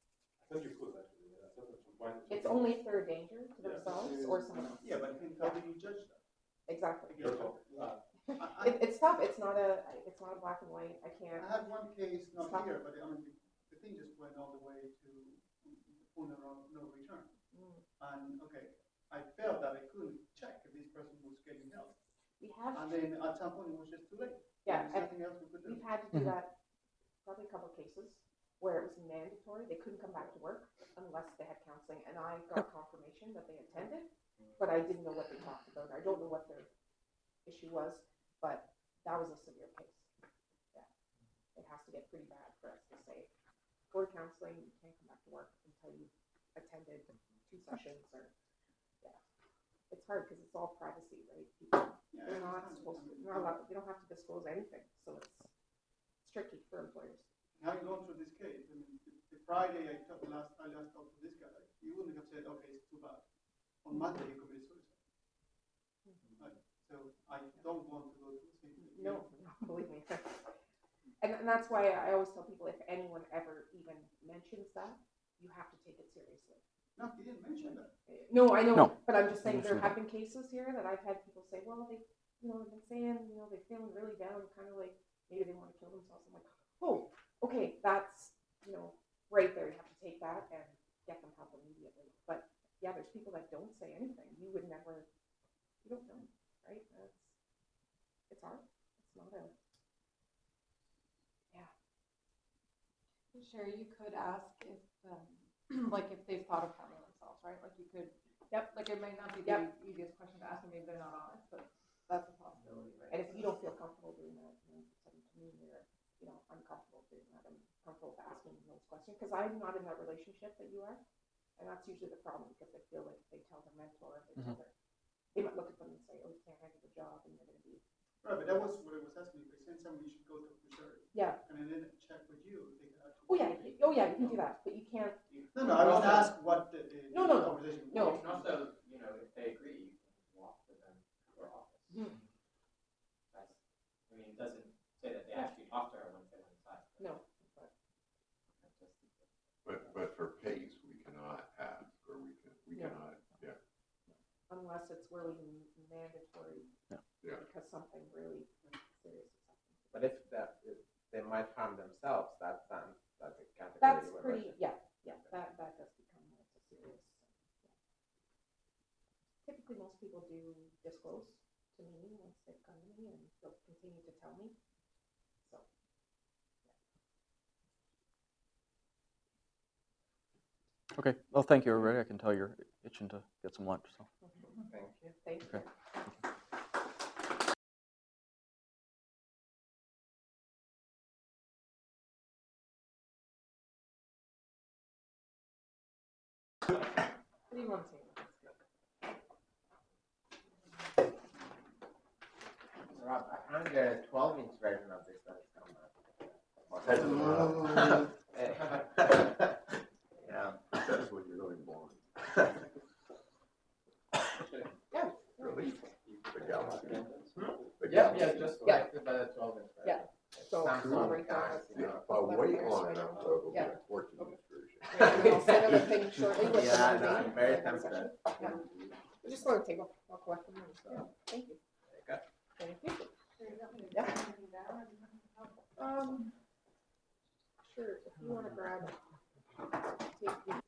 It's only if they're a danger to themselves or someone else. yeah, but then how do you judge that? Exactly. I, I, It, it's tough. It's not a, it's not a black and white. I can't. I had one case, not Stop. here, but I mean, the, the thing just went all the way to point of no- no return. Mm. And, okay, I felt that I couldn't check if this person was getting help. We have, And then at some point it was just too late. yeah, There's and nothing else we could do. we've had to do Mhm. that probably a couple of cases where it was mandatory. They couldn't come back to work unless they had counseling. And I got confirmation that they attended, but I didn't know what they talked about. I don't know what their issue was, but that was a severe case. Yeah. It has to get pretty bad for us to say, go to counseling, you can't come back to work until you've attended two sessions or, yeah. It's hard because it's all privacy, right? People, Yeah, they're I not understand. supposed to, they're not allowed, they don't have to disclose anything, so it's, it's tricky for employers. Having gone through this case, I mean, the, the Friday I talked, last, I last talked to this guy, he wouldn't have said, okay, it's too bad. On Monday, he committed suicide. Right, so I don't want to go through the same thing. No, no, believe me. And, and that's why I always tell people, if anyone ever even mentions that, you have to take it seriously. No, he didn't mention that. No, I know, No. but I'm just saying, there Understood. have been cases here that I've had people say, well, they, you know, they've been saying, you know, they're feeling really down, kind of like, maybe they want to kill themselves. I'm like, oh, okay, that's, you know, right there, you have to take that and get them help immediately. But, yeah, there's people that don't say anything. You would never, you don't know, right? That's, it's hard. It's not a, yeah. Sherry, you could ask if, um, like, if they've thought of harming themselves, right? Like, you could, Yep. like, it might not be Yep. the easiest question to ask, and maybe they're not honest, but that's a possibility, right? And if you don't feel comfortable doing that, then send it to me, you're, you know, uncomfortable doing that, I'm comfortable with asking those questions, because I'm not in that relationship that you are, and that's usually the problem, because they feel like if they tell their mentor, they tell their, they might look at them and say, oh, you can't handle the job, and you're gonna be, Right, but that was what I was asking, if they send somebody, you should go to preserve. yeah, And then check with you, if they can actually. oh, yeah, you- oh, yeah, you can do that, but you can't, No, no, I was asked what the, the No, no, no, conversation was. no. You can also, you know, if they agree, you can walk with them to her office. Hmm. That's, I mean, it doesn't say that they actually talked to her once they went inside. no, but, That's just- But, but for PACE, we cannot ask, or we can, we No. cannot, yeah. unless it's really mandatory, Yeah. Yeah. because something really serious is happening. But if that, if they might harm themselves, that sounds, that's a category. That's where pretty, we're- yeah, yeah, that, that does become more of a serious. yeah. Typically, most people do disclose to me once they've come to me, and they'll continue to tell me, so. Okay. Well, thank you, everybody. I can tell you're itching to get some lunch. So. Thank you. Thank you. Okay. What do you want to say? So Rob, I found the twelve inch version of this that's come out. Yeah. That's when you're going blind. Yeah. Really? The galaxy. The Yeah, galaxy. yeah, just Yeah. collected by the twelve inch. right? Yeah. So Samsung right now, Galaxy. Yeah, if I wait long enough, though, it'll be Yeah. a fourteen inch version. Yeah, and I'll send them a thing shortly with Yeah, the no, name I'm very and tempted. session. Yeah. Just on the table, I'll collect them, so, thank you. Okay. Thank you. So you want me to Yeah. write anything down? Um, sure, if you wanna grab, take the